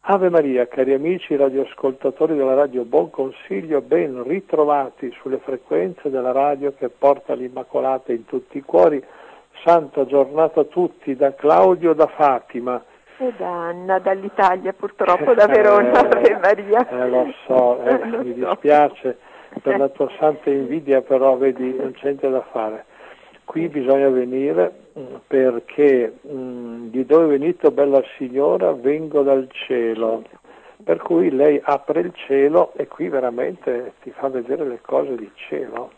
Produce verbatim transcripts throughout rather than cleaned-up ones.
Ave Maria, cari amici radioascoltatori della radio Buon Consiglio, ben ritrovati sulle frequenze della radio che porta l'Immacolata in tutti i cuori. Santa giornata a tutti, da Claudio da Fatima. E da Anna dall'Italia, purtroppo da Verona. Ave Maria. Eh, lo so, eh, lo mi so. dispiace per la tua santa invidia, però vedi, non c'è niente da fare. Qui bisogna venire perché mh, di dove venite, bella signora? Vengo dal cielo. Per cui lei apre il cielo e qui veramente ti fa vedere le cose di cielo.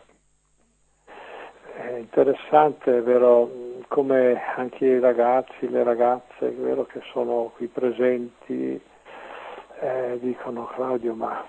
È interessante, è vero, come anche i ragazzi, le ragazze, è vero che sono qui presenti, eh, dicono Claudio, ma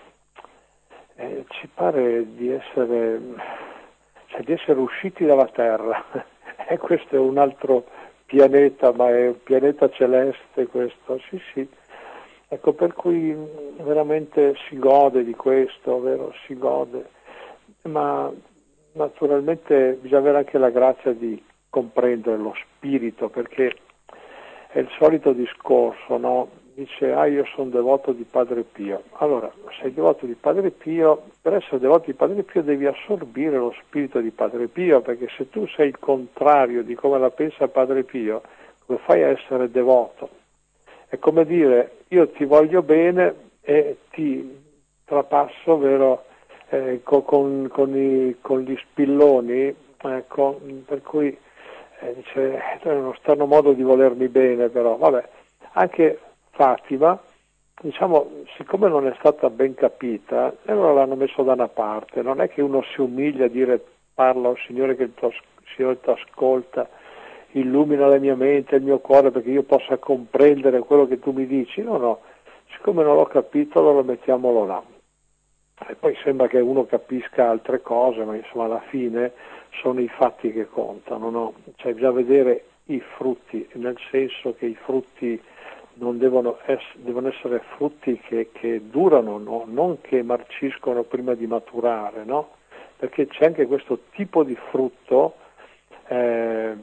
eh, ci pare di essere, cioè di essere usciti dalla Terra. E questo è un altro pianeta, ma è un pianeta celeste questo, sì sì. Ecco, per cui veramente si gode di questo, vero? Si gode, ma naturalmente bisogna avere anche la grazia di comprendere lo spirito, perché è il solito discorso, no? Dice, ah, io sono devoto di Padre Pio. Allora, sei devoto di Padre Pio, per essere devoto di Padre Pio devi assorbire lo spirito di Padre Pio, perché se tu sei il contrario di come la pensa Padre Pio, come fai a essere devoto? È come dire, io ti voglio bene e ti trapasso, vero, eh, con, con, i, con gli spilloni, ecco, per cui eh, dice, è uno strano modo di volermi bene, però, vabbè, anche Fatima, diciamo, siccome non è stata ben capita, allora l'hanno messo da una parte. Non è che uno si umilia a dire parla al Signore, che il tuo Signore ti ascolta, illumina la mia mente, il mio cuore, perché io possa comprendere quello che tu mi dici. No, no, siccome non l'ho capito, allora mettiamolo là. E poi sembra che uno capisca altre cose, ma insomma alla fine sono i fatti che contano, no? Cioè bisogna vedere i frutti, nel senso che i frutti non devono, ess- devono essere frutti che, che durano, no? Non che marciscono prima di maturare, no? Perché c'è anche questo tipo di frutto, eh,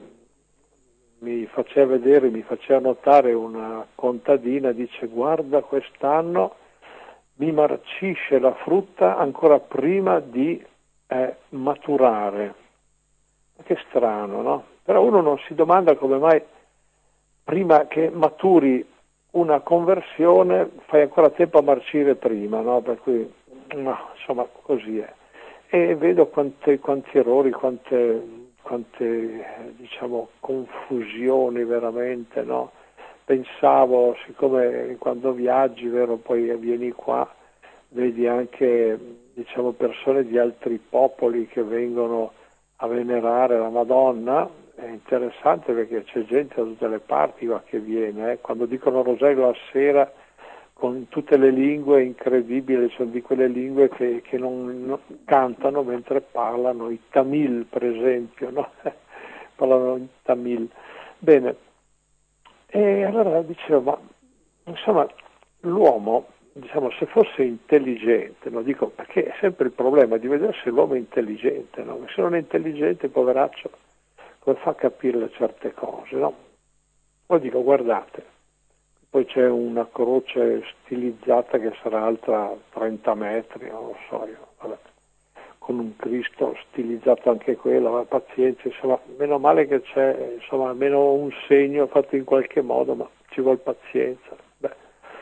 mi faceva vedere, mi faceva notare una contadina, dice, guarda, quest'anno mi marcisce la frutta ancora prima di eh, maturare. Che strano, no? Però uno non si domanda come mai prima che maturi una conversione fai ancora tempo a marcire prima, no? Per cui, no, insomma, così è. E vedo quante, quanti errori, quante, quante, diciamo, confusioni veramente, no? Pensavo, siccome quando viaggi, vero, poi vieni qua, vedi anche, diciamo, persone di altri popoli che vengono a venerare la Madonna. È interessante perché c'è gente da tutte le parti qua che viene, eh. Quando dicono rosario la sera con tutte le lingue, è incredibile, sono di quelle lingue che, che non, non cantano mentre parlano, i Tamil per esempio, no? Parlano in Tamil. Bene, e allora dicevo, ma insomma l'uomo, diciamo, se fosse intelligente, no? Dico, perché è sempre il problema di vedere se l'uomo è intelligente, no? Se non è intelligente, poveraccio, come fa a capire certe cose, no? Poi dico, guardate, poi c'è una croce stilizzata che sarà alta trenta metri, non lo so io, vabbè, con un Cristo stilizzato anche quello, ma pazienza, insomma, meno male che c'è, insomma, almeno un segno fatto in qualche modo, ma ci vuole pazienza. Beh.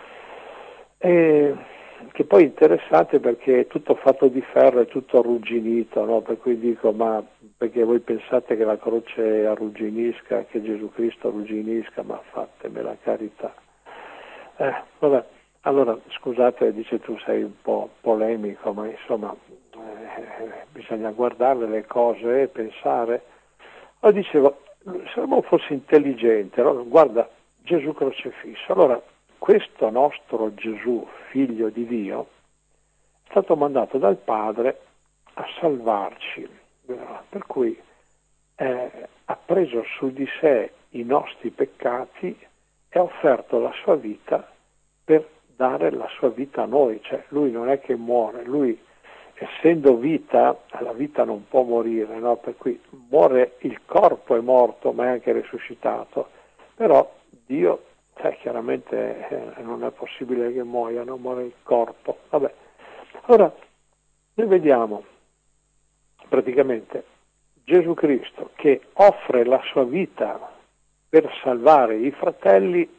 E che poi è interessante perché è tutto fatto di ferro, è tutto arrugginito, no? Per cui dico, ma perché voi pensate che la croce arrugginisca, che Gesù Cristo arrugginisca, ma fatemi la carità. Eh, vabbè, allora scusate, dice tu sei un po' polemico, ma insomma eh, bisogna guardare le cose e pensare. Allora dicevo, se l'uomo fosse intelligente, allora guarda Gesù crocifisso, allora questo nostro Gesù, figlio di Dio, è stato mandato dal Padre a salvarci, per cui eh, ha preso su di sé i nostri peccati e ha offerto la sua vita per dare la sua vita a noi, cioè lui non è che muore, lui essendo vita, la vita non può morire, no? Per cui muore, il corpo è morto ma è anche risuscitato, però Dio cioè, chiaramente eh, non è possibile che muoiano, muore il corpo. Vabbè. Ora, noi vediamo praticamente Gesù Cristo che offre la sua vita per salvare i fratelli,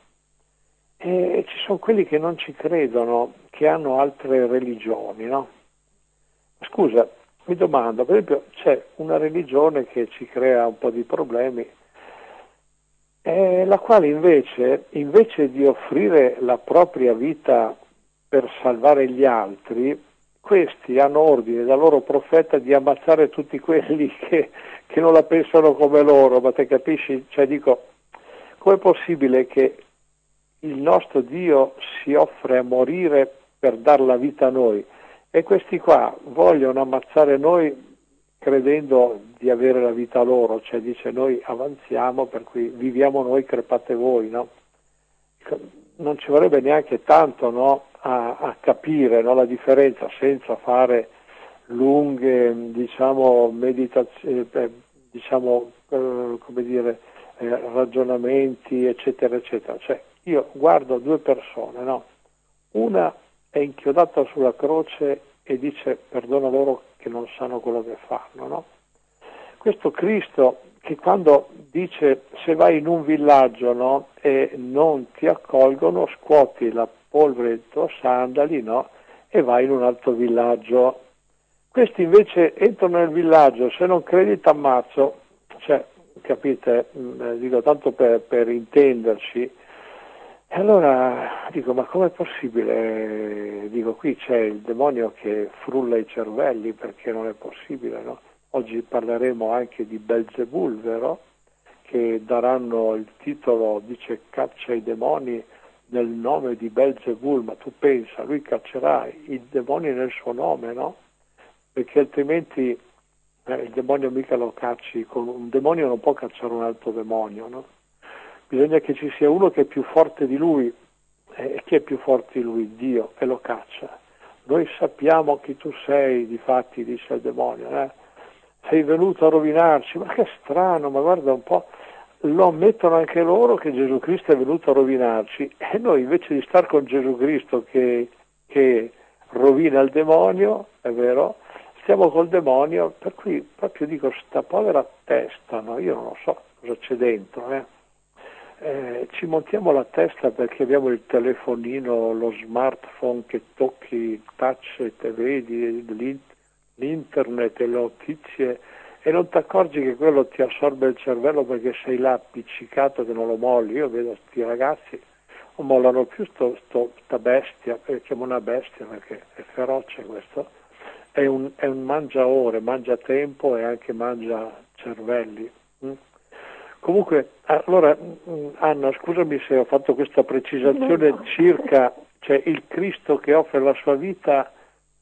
e ci sono quelli che non ci credono, che hanno altre religioni, no? Scusa, mi domando, per esempio, c'è una religione che ci crea un po' di problemi, eh, la quale invece, invece di offrire la propria vita per salvare gli altri, questi hanno ordine dal loro profeta di ammazzare tutti quelli che, che non la pensano come loro, ma te capisci? Cioè dico, com'è possibile che il nostro Dio si offre a morire per dar la vita a noi e questi qua vogliono ammazzare noi credendo di avere la vita loro, cioè dice noi avanziamo per cui viviamo noi, crepate voi, no? Non ci vorrebbe neanche tanto, no, a, a capire, no, la differenza senza fare lunghe, diciamo, meditazioni, eh, diciamo, eh, come dire, eh, ragionamenti, eccetera, eccetera. Cioè, io guardo due persone, no? Una è inchiodata sulla croce e dice perdona loro che non sanno quello che fanno, no? Questo Cristo che quando dice se vai in un villaggio, no, e non ti accolgono, scuoti la polvere dei tuoi sandali, no, e vai in un altro villaggio. Questi invece entrano nel villaggio, se non credi t'ammazzo, cioè, capite, eh, dico tanto per, per intenderci. E allora dico, ma com'è possibile? Dico, qui c'è il demonio che frulla i cervelli, perché non è possibile, no? Oggi parleremo anche di Belzebul, vero? Che daranno il titolo, dice, caccia i demoni nel nome di Belzebul, ma tu pensa, lui caccerà i demoni nel suo nome, no? Perché altrimenti eh, il demonio mica lo cacci, con un demonio non può cacciare un altro demonio, no? Bisogna che ci sia uno che è più forte di lui, e chi è più forte di lui? Dio, e lo caccia. Noi sappiamo chi tu sei, difatti, dice il demonio, eh? Sei venuto a rovinarci, ma che strano, ma guarda un po', lo ammettono anche loro che Gesù Cristo è venuto a rovinarci, e noi invece di star con Gesù Cristo che, che rovina il demonio, è vero, stiamo col demonio, per cui proprio dico, sta povera testa, no? Io non lo so cosa c'è dentro, eh? Eh, ci montiamo la testa perché abbiamo il telefonino, lo smartphone che tocchi, il touch e te vedi, l'internet e le notizie, e non ti accorgi che quello ti assorbe il cervello perché sei là appiccicato che non lo molli. Io vedo questi ragazzi non mollano più sto, sto, sta bestia, eh, chiamo una bestia perché è feroce questo, è un, è un mangia ore, mangia tempo e anche mangia cervelli. Mm? Comunque, allora Anna, scusami se ho fatto questa precisazione circa, cioè il Cristo che offre la sua vita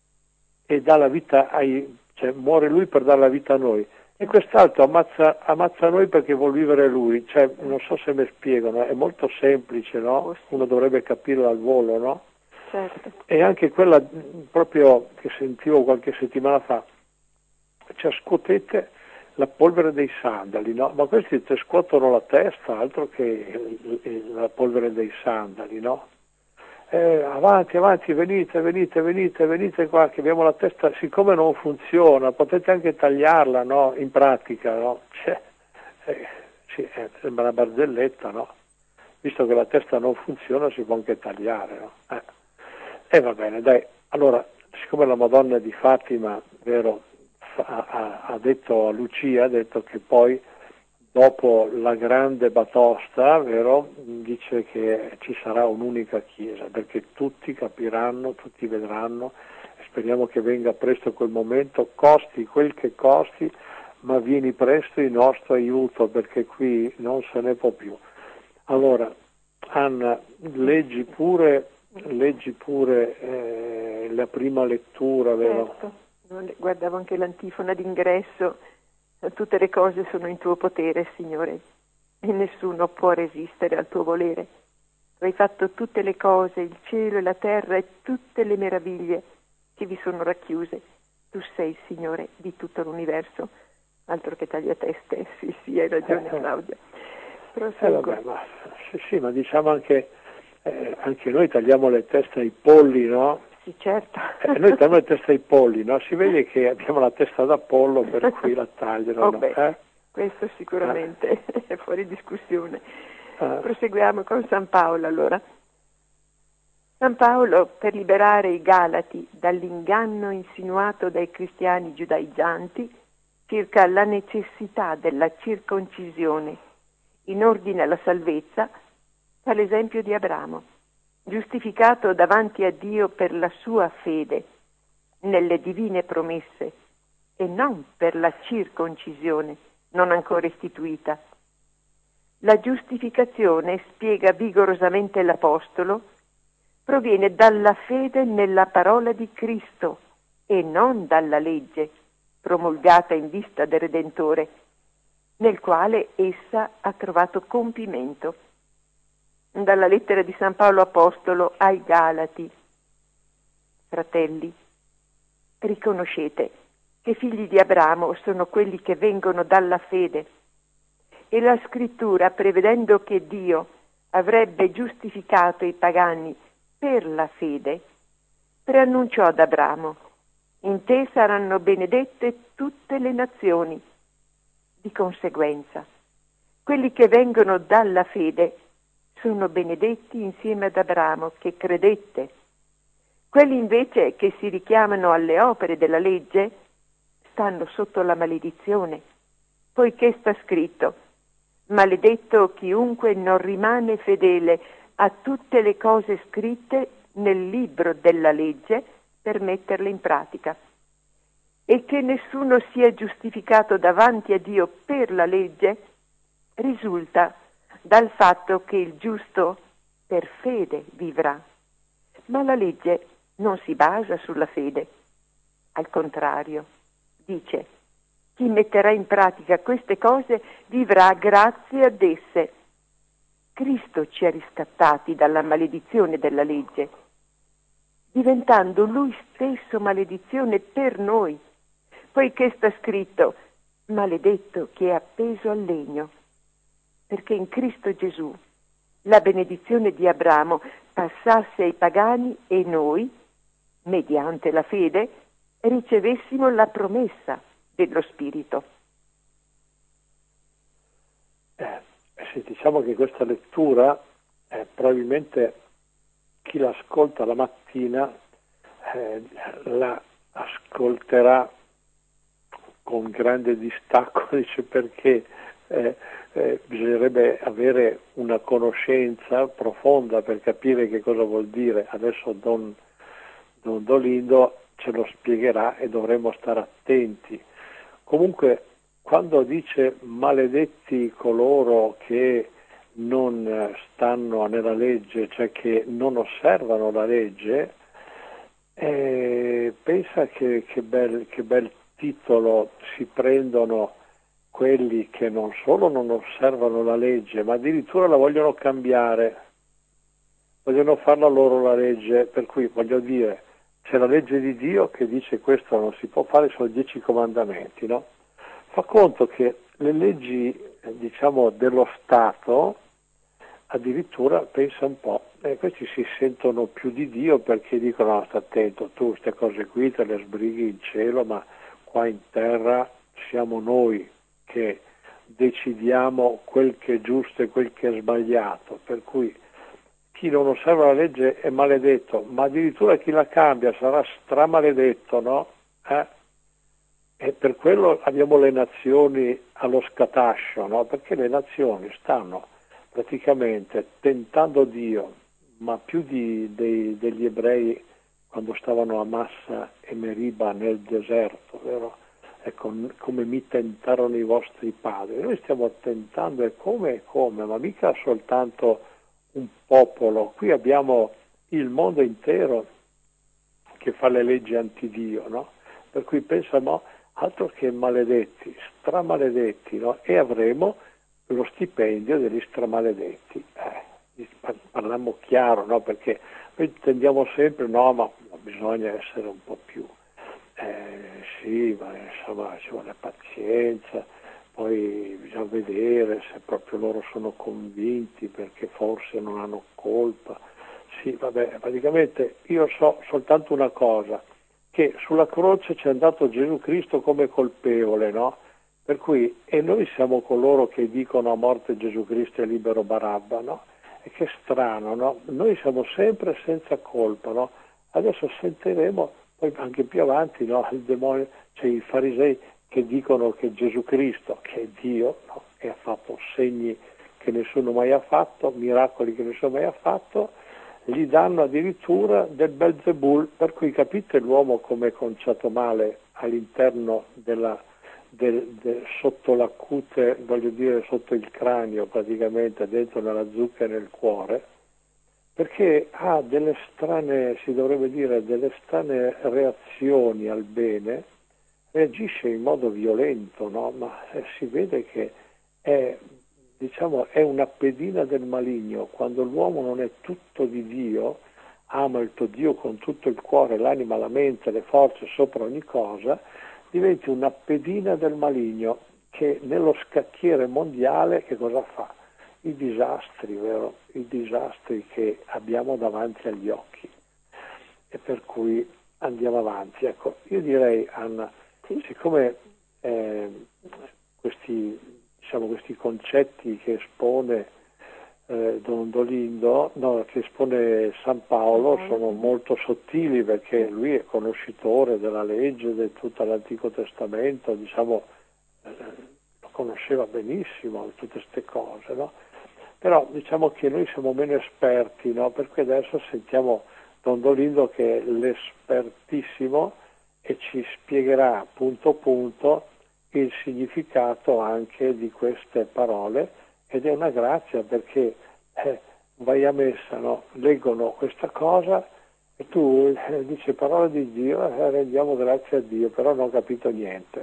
e dà la vita ai, cioè muore lui per dare la vita a noi, e quest'altro ammazza, ammazza noi perché vuol vivere lui, cioè non so se mi spiegano, è molto semplice, no? Uno dovrebbe capirlo al volo, no? Certo. E anche quella proprio che sentivo qualche settimana fa, cioè scuotete la polvere dei sandali, no? Ma questi ti scuotono la testa, altro che la polvere dei sandali, no? Eh, avanti, avanti, venite, venite, venite, venite qua, che abbiamo la testa, siccome non funziona, potete anche tagliarla, no? In pratica, no? Cioè, eh, sì, eh, sembra una barzelletta, no? Visto che la testa non funziona, si può anche tagliare, no? Eh, eh va bene, dai, allora, siccome la Madonna di Fatima, vero, Ha, ha detto a Lucia, ha detto che poi dopo la grande batosta, vero, dice che ci sarà un'unica chiesa, perché tutti capiranno, tutti vedranno, e speriamo che venga presto quel momento, costi quel che costi, ma vieni presto in nostro aiuto, perché qui non se ne può più. Allora, Anna, leggi pure, leggi pure eh, la prima lettura, vero? Certo. Guardavo anche l'antifona d'ingresso, tutte le cose sono in tuo potere, Signore, e nessuno può resistere al tuo volere. Tu hai fatto tutte le cose, il cielo e la terra e tutte le meraviglie che vi sono racchiuse. Tu sei, Signore, di tutto l'universo, altro che tagliateste, sì, sì, hai ragione Claudia. Eh, vabbè, ma, sì, sì, ma diciamo anche, eh, anche noi tagliamo le teste ai polli, no? Sì, certo. Eh, noi tagliamo le teste ai polli, no? Si vede che abbiamo la testa d'Apollo, per cui la tagliano, oh, no? beh, Eh? questo sicuramente eh. è fuori discussione. Eh. Proseguiamo con San Paolo allora. San Paolo, per liberare i Galati dall'inganno insinuato dai cristiani giudaizzanti circa la necessità della circoncisione in ordine alla salvezza, fa l'esempio di Abramo, giustificato davanti a Dio per la sua fede nelle divine promesse e non per la circoncisione non ancora istituita. La giustificazione, spiega vigorosamente l'Apostolo, proviene dalla fede nella parola di Cristo e non dalla legge promulgata in vista del Redentore, nel quale essa ha trovato compimento. Dalla lettera di San Paolo Apostolo ai Galati. Fratelli, riconoscete che figli di Abramo sono quelli che vengono dalla fede, e la Scrittura, prevedendo che Dio avrebbe giustificato i pagani per la fede, preannunciò ad Abramo: in te saranno benedette tutte le nazioni. Di conseguenza, quelli che vengono dalla fede sono benedetti insieme ad Abramo, che credette. Quelli invece che si richiamano alle opere della legge stanno sotto la maledizione, poiché sta scritto: maledetto chiunque non rimane fedele a tutte le cose scritte nel libro della legge per metterle in pratica. E che nessuno sia giustificato davanti a Dio per la legge risulta dal fatto che il giusto per fede vivrà. Ma la legge non si basa sulla fede. Al contrario, dice: chi metterà in pratica queste cose vivrà grazie ad esse. Cristo ci ha riscattati dalla maledizione della legge, diventando Lui stesso maledizione per noi, poiché sta scritto: maledetto chi è appeso al legno, perché in Cristo Gesù la benedizione di Abramo passasse ai pagani e noi, mediante la fede, ricevessimo la promessa dello Spirito. Eh, sì, diciamo che questa lettura eh, probabilmente chi l'ascolta la mattina eh, la ascolterà con grande distacco, dice, perché eh, eh, bisognerebbe avere una conoscenza profonda per capire che cosa vuol dire. Adesso Don, Don Dolindo ce lo spiegherà e dovremo stare attenti. Comunque, quando dice maledetti coloro che non stanno nella legge, cioè che non osservano la legge, eh, pensa che, che, bel, che bel titolo si prendono quelli che non solo non osservano la legge, ma addirittura la vogliono cambiare, vogliono farla loro la legge, per cui voglio dire, c'è la legge di Dio che dice questo non si può fare, sono dieci comandamenti, no? Fa conto che le leggi, eh, diciamo, dello Stato, addirittura, pensa un po', eh, questi si sentono più di Dio perché dicono: no, sta attento, tu queste cose qui te le sbrighi in cielo, ma qua in terra siamo noi che decidiamo quel che è giusto e quel che è sbagliato, per cui chi non osserva la legge è maledetto, ma addirittura chi la cambia sarà stramaledetto, no? Eh? E per quello abbiamo le nazioni allo scatascio, no? Perché le nazioni stanno praticamente tentando Dio, ma più di, dei, degli ebrei quando stavano a Massa e Meriba nel deserto, vero? Ecco, come mi tentarono i vostri padri. Noi stiamo tentando, e come e come, ma mica soltanto un popolo. Qui abbiamo il mondo intero che fa le leggi antidio, no? Per cui pensiamo, altro che maledetti, stramaledetti, no? E avremo lo stipendio degli stramaledetti. Eh, parliamo chiaro, no? Perché noi tendiamo sempre, no, ma bisogna essere un po' più, eh, sì, ma insomma ci vuole pazienza, poi bisogna vedere se proprio loro sono convinti, perché forse non hanno colpa. Sì, vabbè, praticamente io so soltanto una cosa, che sulla croce c'è andato Gesù Cristo come colpevole, no? Per cui, e noi siamo coloro che dicono a morte Gesù Cristo e libero Barabba, no? E che strano, no? Noi siamo sempre senza colpa, no? Adesso sentiremo, poi anche più avanti, no? Il demonio, cioè i farisei che dicono che Gesù Cristo, che è Dio, no? E ha fatto segni che nessuno mai ha fatto, miracoli che nessuno mai ha fatto, gli danno addirittura del Belzebul, per cui capite l'uomo come è conciato male all'interno della, del, del, sotto la cute, voglio dire sotto il cranio praticamente, dentro nella zucca e nel cuore, perché ha delle strane, si dovrebbe dire, delle strane reazioni al bene, reagisce in modo violento, no? Ma eh, si vede che è, diciamo, è una pedina del maligno. Quando l'uomo non è tutto di Dio, ama il tuo Dio con tutto il cuore, l'anima, la mente, le forze sopra ogni cosa, diventi una pedina del maligno che nello scacchiere mondiale che cosa fa? I disastri, vero? I disastri che abbiamo davanti agli occhi. E per cui andiamo avanti. Ecco, io direi, Anna, siccome eh, questi, diciamo, questi concetti che espone eh, Don Dolindo, no, che espone San Paolo, sono molto sottili, perché lui è conoscitore della legge, di tutto l'Antico Testamento, diciamo, eh, lo conosceva benissimo, tutte queste cose, no? Però diciamo che noi siamo meno esperti, no? Per cui adesso sentiamo Don Dolindo, che è l'espertissimo, e ci spiegherà punto punto il significato anche di queste parole, ed è una grazia, perché eh, vai a messa, no? Leggono questa cosa e tu eh, dici parole di Dio, eh, rendiamo grazie a Dio, però non ho capito niente.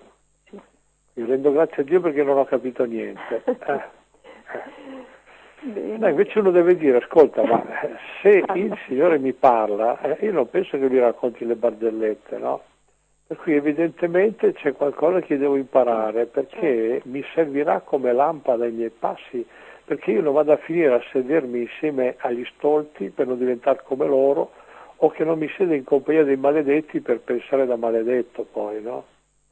Io rendo grazie a Dio perché non ho capito niente. Eh, eh. No, invece uno deve dire, ascolta, ma se il Signore mi parla, eh, io non penso che mi racconti le barzellette, no? Per cui evidentemente c'è qualcosa che devo imparare, perché mi servirà come lampada ai miei passi, perché io non vado a finire a sedermi insieme agli stolti per non diventare come loro, o che non mi sieda in compagnia dei maledetti per pensare da maledetto poi, no?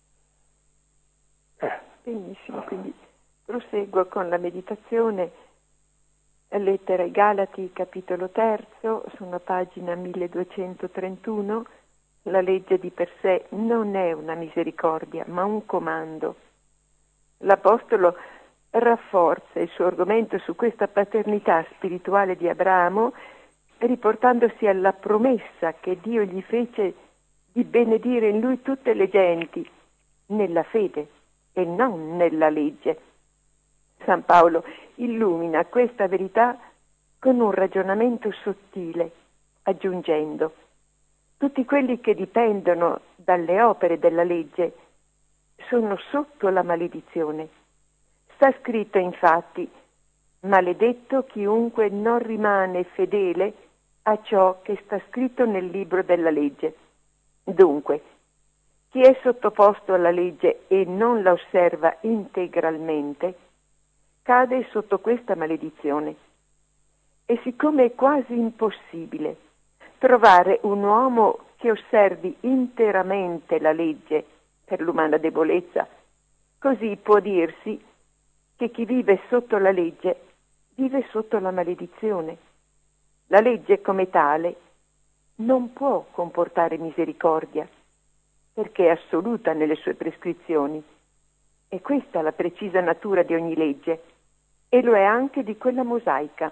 Eh. Benissimo, quindi proseguo con la meditazione. Lettera ai Galati, capitolo terzo, sono a pagina milleduecentotrentuno. La legge di per sé non è una misericordia, ma un comando. L'Apostolo rafforza il suo argomento su questa paternità spirituale di Abramo, riportandosi alla promessa che Dio gli fece di benedire in lui tutte le genti, nella fede e non nella legge. San Paolo illumina questa verità con un ragionamento sottile, aggiungendo: tutti quelli che dipendono dalle opere della legge sono sotto la maledizione. Sta scritto infatti: maledetto chiunque non rimane fedele a ciò che sta scritto nel libro della legge. Dunque, chi è sottoposto alla legge e non la osserva integralmente cade sotto questa maledizione. E siccome è quasi impossibile trovare un uomo che osservi interamente la legge per l'umana debolezza, così può dirsi che chi vive sotto la legge vive sotto la maledizione. La legge come tale non può comportare misericordia, perché è assoluta nelle sue prescrizioni. E questa è la precisa natura di ogni legge, e lo è anche di quella mosaica.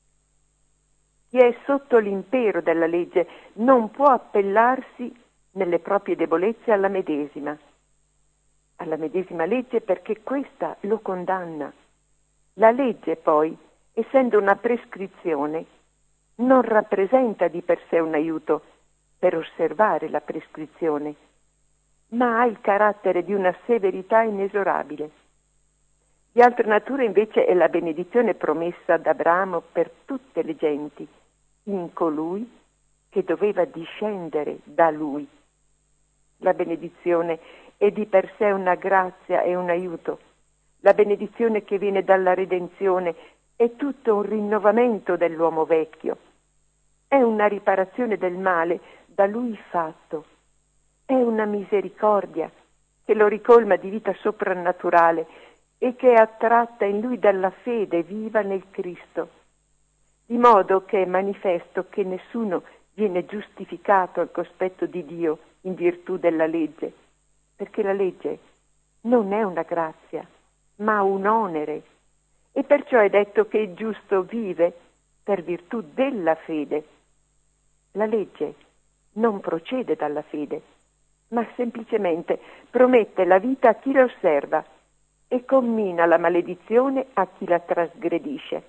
Chi è sotto l'impero della legge non può appellarsi nelle proprie debolezze alla medesima, alla medesima legge, perché questa lo condanna. La legge poi, essendo una prescrizione, non rappresenta di per sé un aiuto per osservare la prescrizione, ma ha il carattere di una severità inesorabile. Di altra natura invece è la benedizione promessa ad Abramo per tutte le genti, in colui che doveva discendere da lui. La benedizione è di per sé una grazia e un aiuto, La benedizione che viene dalla redenzione è tutto un rinnovamento dell'uomo vecchio. È una riparazione del male da lui fatto. È una misericordia che lo ricolma di vita soprannaturale e che è attratta in lui dalla fede viva nel Cristo, di modo che è manifesto che nessuno viene giustificato al cospetto di Dio in virtù della legge, perché la legge non è una grazia, ma un onere, e perciò è detto che il giusto vive per virtù della fede. La legge non procede dalla fede, ma semplicemente promette la vita a chi la osserva e commina la maledizione a chi la trasgredisce.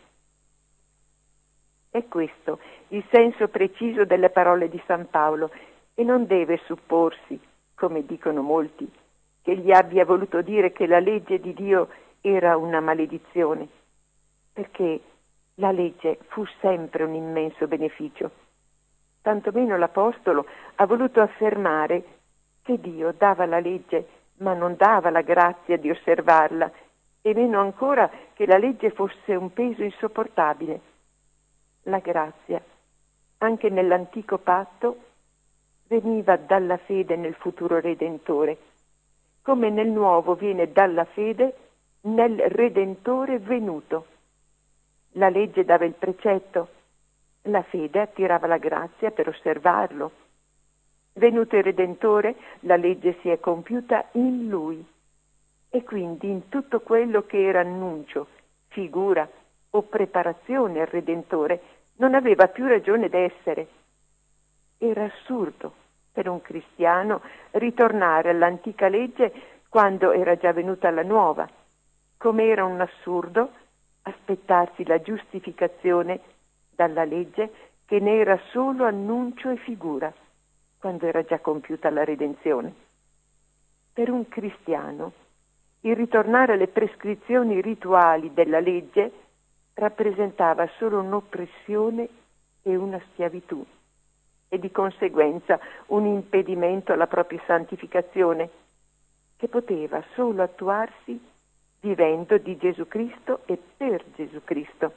È questo il senso preciso delle parole di San Paolo, e non deve supporsi, come dicono molti, che gli abbia voluto dire che la legge di Dio era una maledizione, perché la legge fu sempre un immenso beneficio. Tantomeno l'Apostolo ha voluto affermare che Dio dava la legge, ma non dava la grazia di osservarla, e meno ancora che la legge fosse un peso insopportabile. La grazia, anche nell'antico patto, veniva dalla fede nel futuro Redentore, come nel nuovo viene dalla fede nel Redentore venuto. La legge dava il precetto, la fede attirava la grazia per osservarlo. Venuto il Redentore, la legge si è compiuta in Lui, e quindi in tutto quello che era annuncio, figura o preparazione al Redentore non aveva più ragione d'essere. Era assurdo per un cristiano ritornare all'antica legge quando era già venuta la nuova, come era un assurdo aspettarsi la giustificazione dalla legge che ne era solo annuncio e figura, quando era già compiuta la redenzione. Per un cristiano, il ritornare alle prescrizioni rituali della legge rappresentava solo un'oppressione e una schiavitù, e di conseguenza un impedimento alla propria santificazione, che poteva solo attuarsi vivendo di Gesù Cristo e per Gesù Cristo.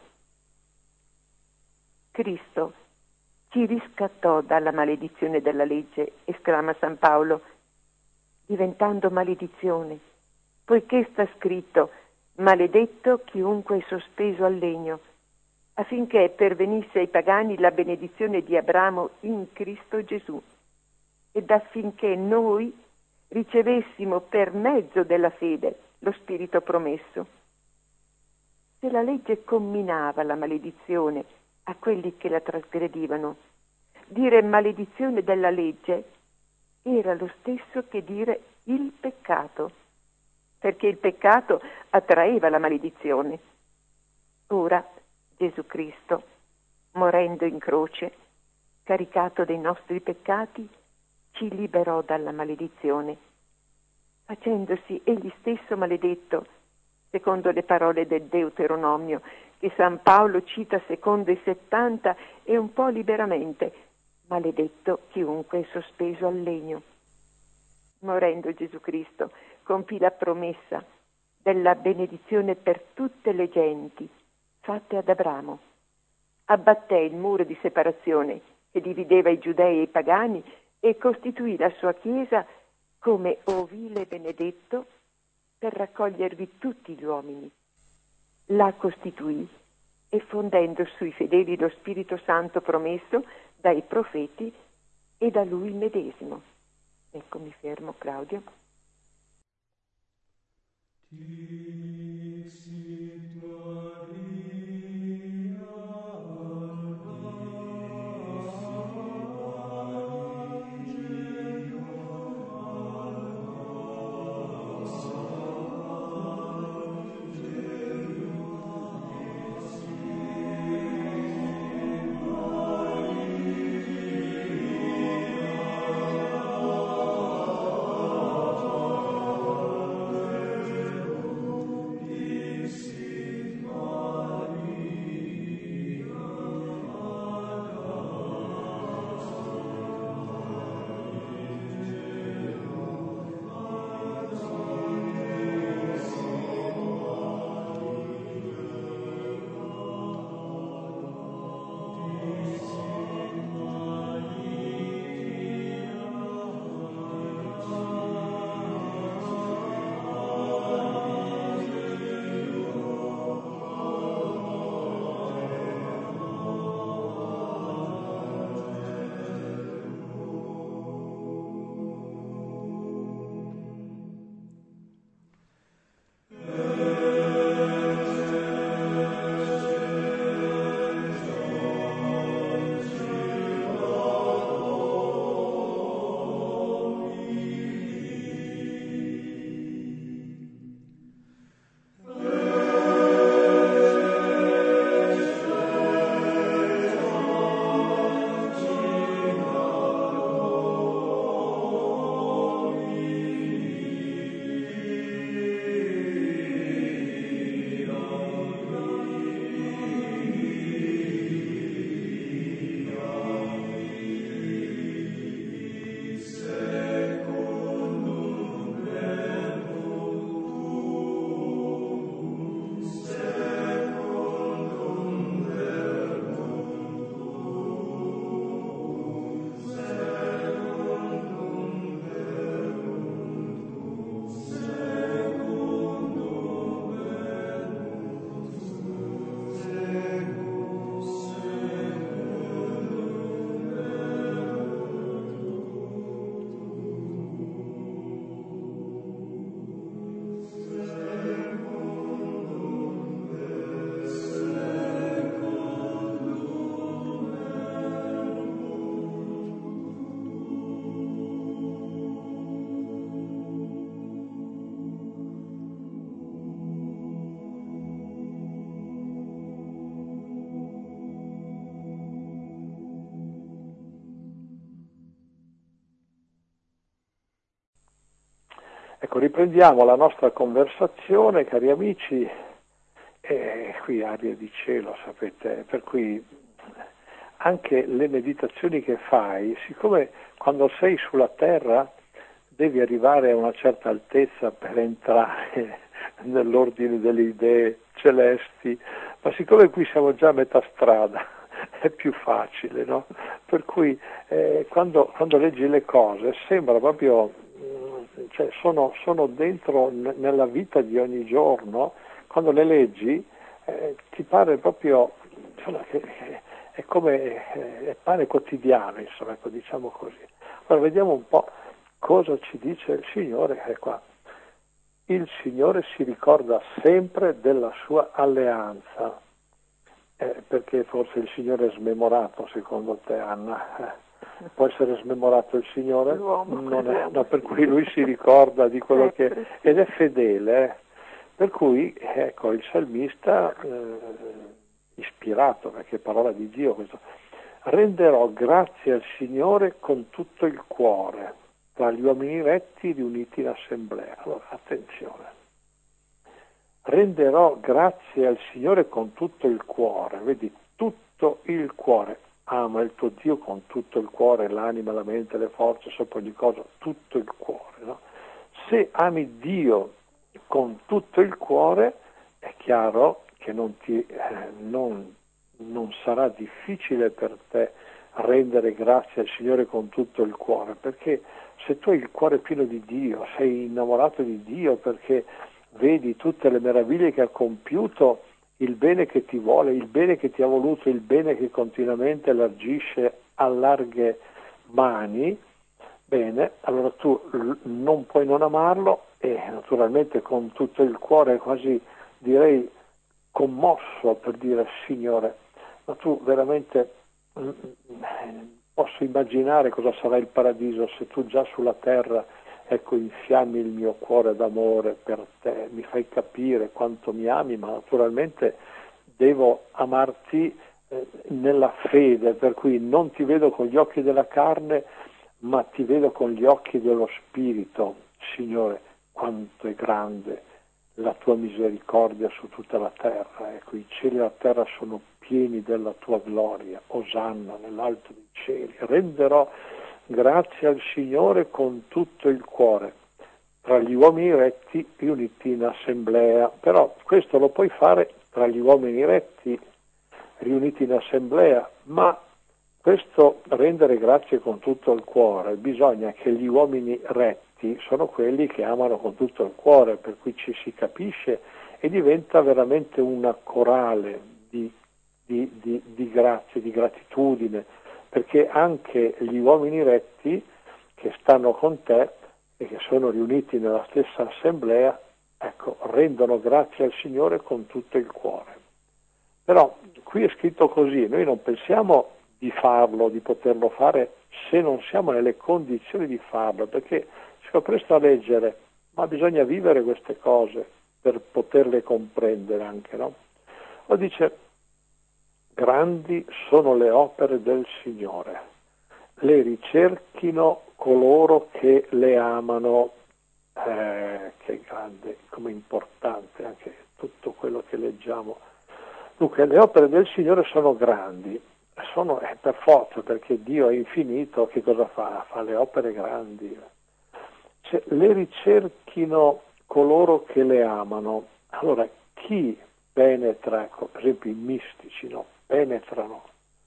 Cristo ci riscattò dalla maledizione della legge, esclama San Paolo, diventando maledizione, poiché sta scritto: maledetto chiunque è sospeso al legno, affinché pervenisse ai pagani la benedizione di Abramo in Cristo Gesù, ed affinché noi ricevessimo per mezzo della fede lo Spirito promesso. Se la legge comminava la maledizione a quelli che la trasgredivano, dire maledizione della legge era lo stesso che dire il peccato, perché il peccato attraeva la maledizione. Ora Gesù Cristo, morendo in croce, caricato dei nostri peccati, ci liberò dalla maledizione, facendosi egli stesso maledetto, secondo le parole del Deuteronomio, che San Paolo cita secondo i settanta e un po' liberamente: maledetto chiunque è sospeso al legno. Morendo Gesù Cristo compì la promessa della benedizione per tutte le genti fatte ad Abramo. Abbatté il muro di separazione che divideva i giudei e i pagani e costituì la sua Chiesa come ovile benedetto per raccogliervi tutti gli uomini. La costituì effondendo sui fedeli lo Spirito Santo promesso dai profeti e da lui medesimo. Ecco, mi fermo, Claudio. Ecco, riprendiamo la nostra conversazione, cari amici, e qui aria di cielo, sapete, per cui anche le meditazioni che fai, siccome quando sei sulla terra devi arrivare a una certa altezza per entrare nell'ordine delle idee celesti, ma siccome qui siamo già a metà strada è più facile, no? Per cui eh, quando, quando leggi le cose sembra proprio, cioè sono, sono dentro n- nella vita di ogni giorno, quando le leggi eh, ti pare proprio, insomma, che, che è come eh, è pane quotidiano, insomma, ecco, diciamo così. Allora vediamo un po' cosa ci dice il Signore, che è qua. Il Signore si ricorda sempre della sua alleanza, eh, perché forse il Signore è smemorato, secondo te, Anna? Eh, può essere smemorato il Signore? L'uomo, Non è, l'uomo, no, per sì. cui lui si ricorda di quello che... Sempre, sì. ed è fedele, eh. Per cui, ecco, il salmista, eh, ispirato, perché è parola di Dio questo, renderò grazie al Signore con tutto il cuore, tra gli uomini retti riuniti in assemblea. Allora, attenzione. Renderò grazie al Signore con tutto il cuore, vedi, tutto il cuore. Ama il tuo Dio con tutto il cuore, l'anima, la mente, le forze, sopra ogni cosa, tutto il cuore. No? Se ami Dio con tutto il cuore, è chiaro che non, ti, eh, non, non sarà difficile per te rendere grazie al Signore con tutto il cuore, perché se tu hai il cuore pieno di Dio, sei innamorato di Dio perché vedi tutte le meraviglie che ha compiuto, il bene che ti vuole, il bene che ti ha voluto, il bene che continuamente elargisce a larghe mani, bene, allora tu non puoi non amarlo e naturalmente con tutto il cuore, quasi direi commosso, per dire Signore, ma tu veramente posso immaginare cosa sarà il paradiso se tu già sulla terra, ecco, infiammi il mio cuore d'amore per te, mi fai capire quanto mi ami, ma naturalmente devo amarti eh, nella fede, per cui non ti vedo con gli occhi della carne, ma ti vedo con gli occhi dello Spirito. Signore, quanto è grande la tua misericordia su tutta la terra, ecco, i cieli e la terra sono pieni della tua gloria, osanna nell'alto dei cieli. Renderò grazie al Signore con tutto il cuore, tra gli uomini retti riuniti in assemblea. Però questo lo puoi fare tra gli uomini retti riuniti in assemblea, ma questo rendere grazie con tutto il cuore, bisogna che gli uomini retti sono quelli che amano con tutto il cuore, per cui ci si capisce e diventa veramente una corale di, di, di, di grazie, di gratitudine, perché anche gli uomini retti che stanno con te e che sono riuniti nella stessa assemblea, ecco, rendono grazie al Signore con tutto il cuore. Però qui è scritto così, noi non pensiamo di farlo, di poterlo fare se non siamo nelle condizioni di farlo, perché si fa presto a leggere, ma bisogna vivere queste cose per poterle comprendere anche, no? Lo dice, grandi sono le opere del Signore, le ricerchino coloro che le amano. Eh, che grande, come importante anche tutto quello che leggiamo. Dunque, le opere del Signore sono grandi, sono eh, per forza, perché Dio è infinito, che cosa fa? Fa le opere grandi. Cioè, le ricerchino coloro che le amano. Allora, chi penetra, ecco, per esempio i mistici, no? Penetrano,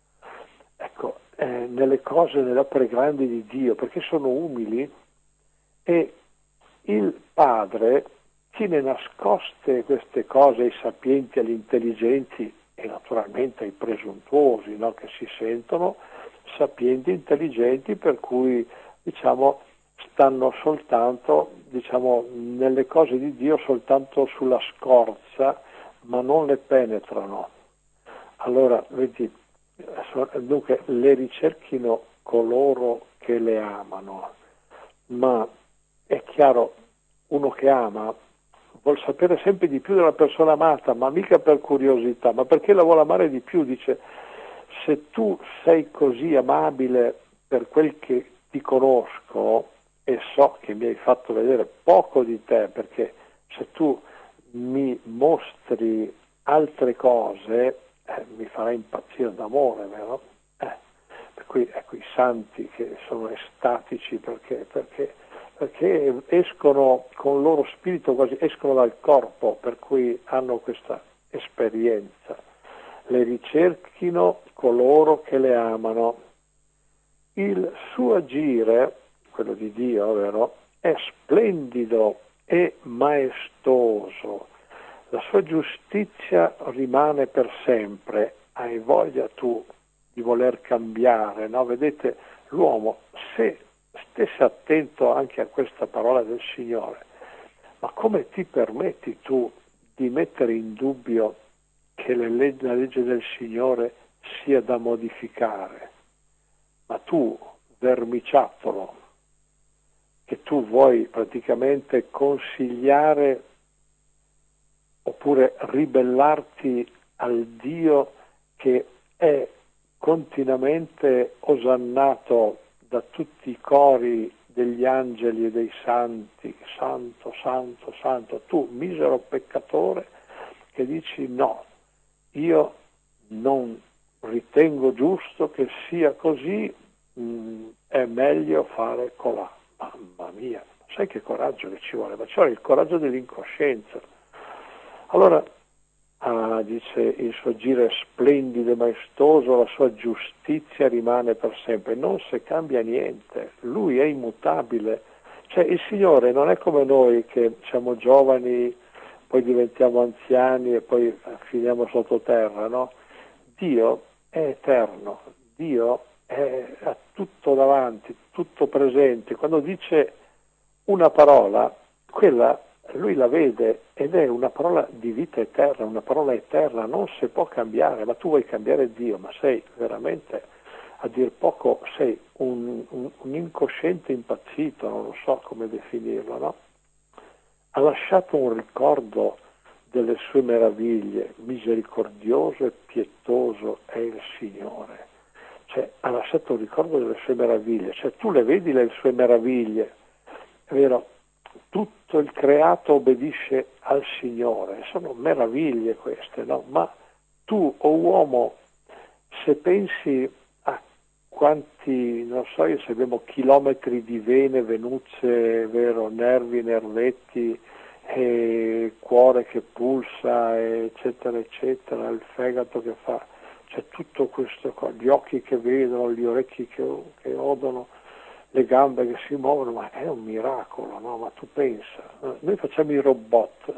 ecco, eh, nelle cose, nelle opere grandi di Dio, perché sono umili, e il Padre tiene nascoste queste cose ai sapienti, agli intelligenti e naturalmente ai presuntuosi, no? Che si sentono sapienti, intelligenti, per cui diciamo stanno soltanto, diciamo, nelle cose di Dio soltanto sulla scorza, ma non le penetrano. Allora, vedi, dunque le ricerchino coloro che le amano, ma è chiaro, uno che ama vuol sapere sempre di più della persona amata, ma mica per curiosità, ma perché la vuole amare di più. Dice, se tu sei così amabile per quel che ti conosco, e so che mi hai fatto vedere poco di te, perché se tu mi mostri altre cose eh, mi farai impazzire d'amore, vero? Eh, per cui ecco i santi che sono estatici perché, perché, perché escono con il loro spirito, quasi escono dal corpo, per cui hanno questa esperienza. Le ricerchino coloro che le amano. Il suo agire, quello di Dio, vero, è splendido e maestoso. La sua giustizia rimane per sempre. Hai voglia tu di voler cambiare, no? Vedete, l'uomo, se stesse attento anche a questa parola del Signore, ma come ti permetti tu di mettere in dubbio che le leg- la legge del Signore sia da modificare? Ma tu, vermiciattolo, che tu vuoi praticamente consigliare oppure ribellarti al Dio che è continuamente osannato da tutti i cori degli angeli e dei santi, santo, santo, santo, tu misero peccatore che dici no, io non ritengo giusto che sia così, mh, è meglio fare colà. Mamma mia, sai che coraggio che ci vuole, ma ci vuole il coraggio dell'incoscienza. Allora, ah, dice, il suo agire è splendido e maestoso, la sua giustizia rimane per sempre, non si cambia niente, lui è immutabile. Cioè il Signore non è come noi che siamo giovani, poi diventiamo anziani e poi finiamo sottoterra, no? Dio è eterno, Dio è, ha tutto davanti, tutto presente. Quando dice una parola, quella lui la vede ed è una parola di vita eterna, una parola eterna, non si può cambiare, ma tu vuoi cambiare Dio, ma sei veramente, a dir poco, sei un, un, un incosciente impazzito, non lo so come definirlo, no? Ha lasciato un ricordo delle sue meraviglie, misericordioso e pietoso è il Signore. Cioè, ha lasciato un ricordo delle sue meraviglie, cioè tu le vedi le sue meraviglie, è vero? Tutto il creato obbedisce al Signore, sono meraviglie queste, no? Ma tu, o uomo, se pensi a quanti, non so io se abbiamo chilometri di vene, venucce, vero, nervi, nervetti, e cuore che pulsa, eccetera, eccetera, il fegato che fa, c'è tutto questo, gli occhi che vedono, gli orecchi che, che odono, le gambe che si muovono, ma è un miracolo, no? Ma tu pensa, noi facciamo i robot,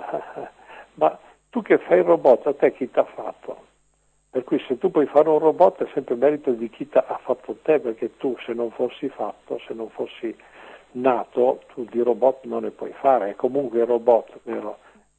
ma tu che fai il robot, a te chi t'ha fatto? Per cui se tu puoi fare un robot è sempre merito di chi t'ha fatto te, perché tu se non fossi fatto, se non fossi nato, tu di robot non ne puoi fare, e comunque il robot, vero,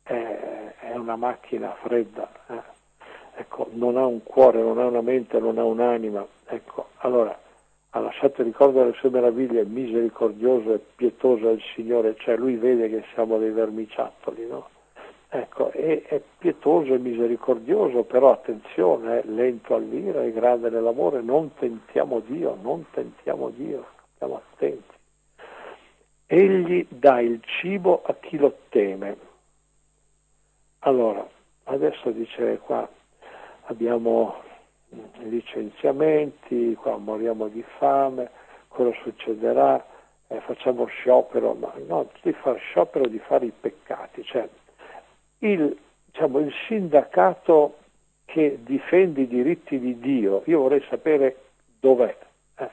è, è una macchina fredda, eh? Ecco, non ha un cuore, non ha una mente, non ha un'anima, ecco, allora ha lasciato il ricordo delle sue meraviglie, misericordioso e pietoso è il Signore, cioè lui vede che siamo dei vermiciattoli, no? Ecco, è, è pietoso e misericordioso, però attenzione, è lento all'ira e grande nell'amore, non tentiamo Dio, non tentiamo Dio, stiamo attenti. Egli dà il cibo a chi lo teme. Allora, adesso dice qua, abbiamo licenziamenti, qua moriamo di fame, cosa succederà? Eh, facciamo sciopero, ma no, di fare sciopero di fare i peccati, cioè il, diciamo, il sindacato che difende i diritti di Dio, io vorrei sapere dov'è. Eh.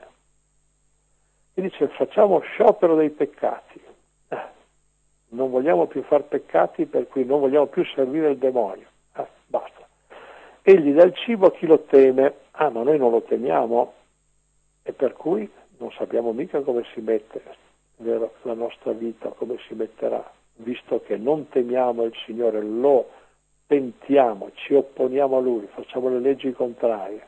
E dice facciamo sciopero dei peccati, eh. non vogliamo più far peccati, per cui non vogliamo più servire il demonio, eh. Basta. Egli dà il cibo a chi lo teme, ah ma noi non lo temiamo, e per cui non sappiamo mica come si mette, vero, la nostra vita, come si metterà, visto che non temiamo il Signore, lo tentiamo, ci opponiamo a Lui, facciamo le leggi contrarie.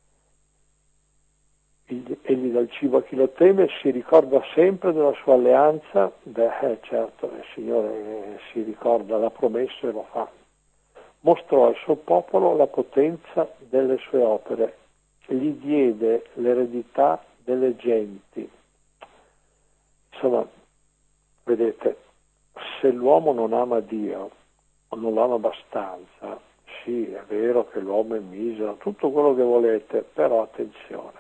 Egli dà il cibo a chi lo teme, si ricorda sempre della sua alleanza, beh eh, certo, il Signore si ricorda, l'ha promesso e lo fa. Mostrò al suo popolo la potenza delle sue opere, gli diede l'eredità delle genti. Insomma, vedete, se l'uomo non ama Dio, o non lo ama abbastanza, sì, è vero che l'uomo è misero, tutto quello che volete, però attenzione.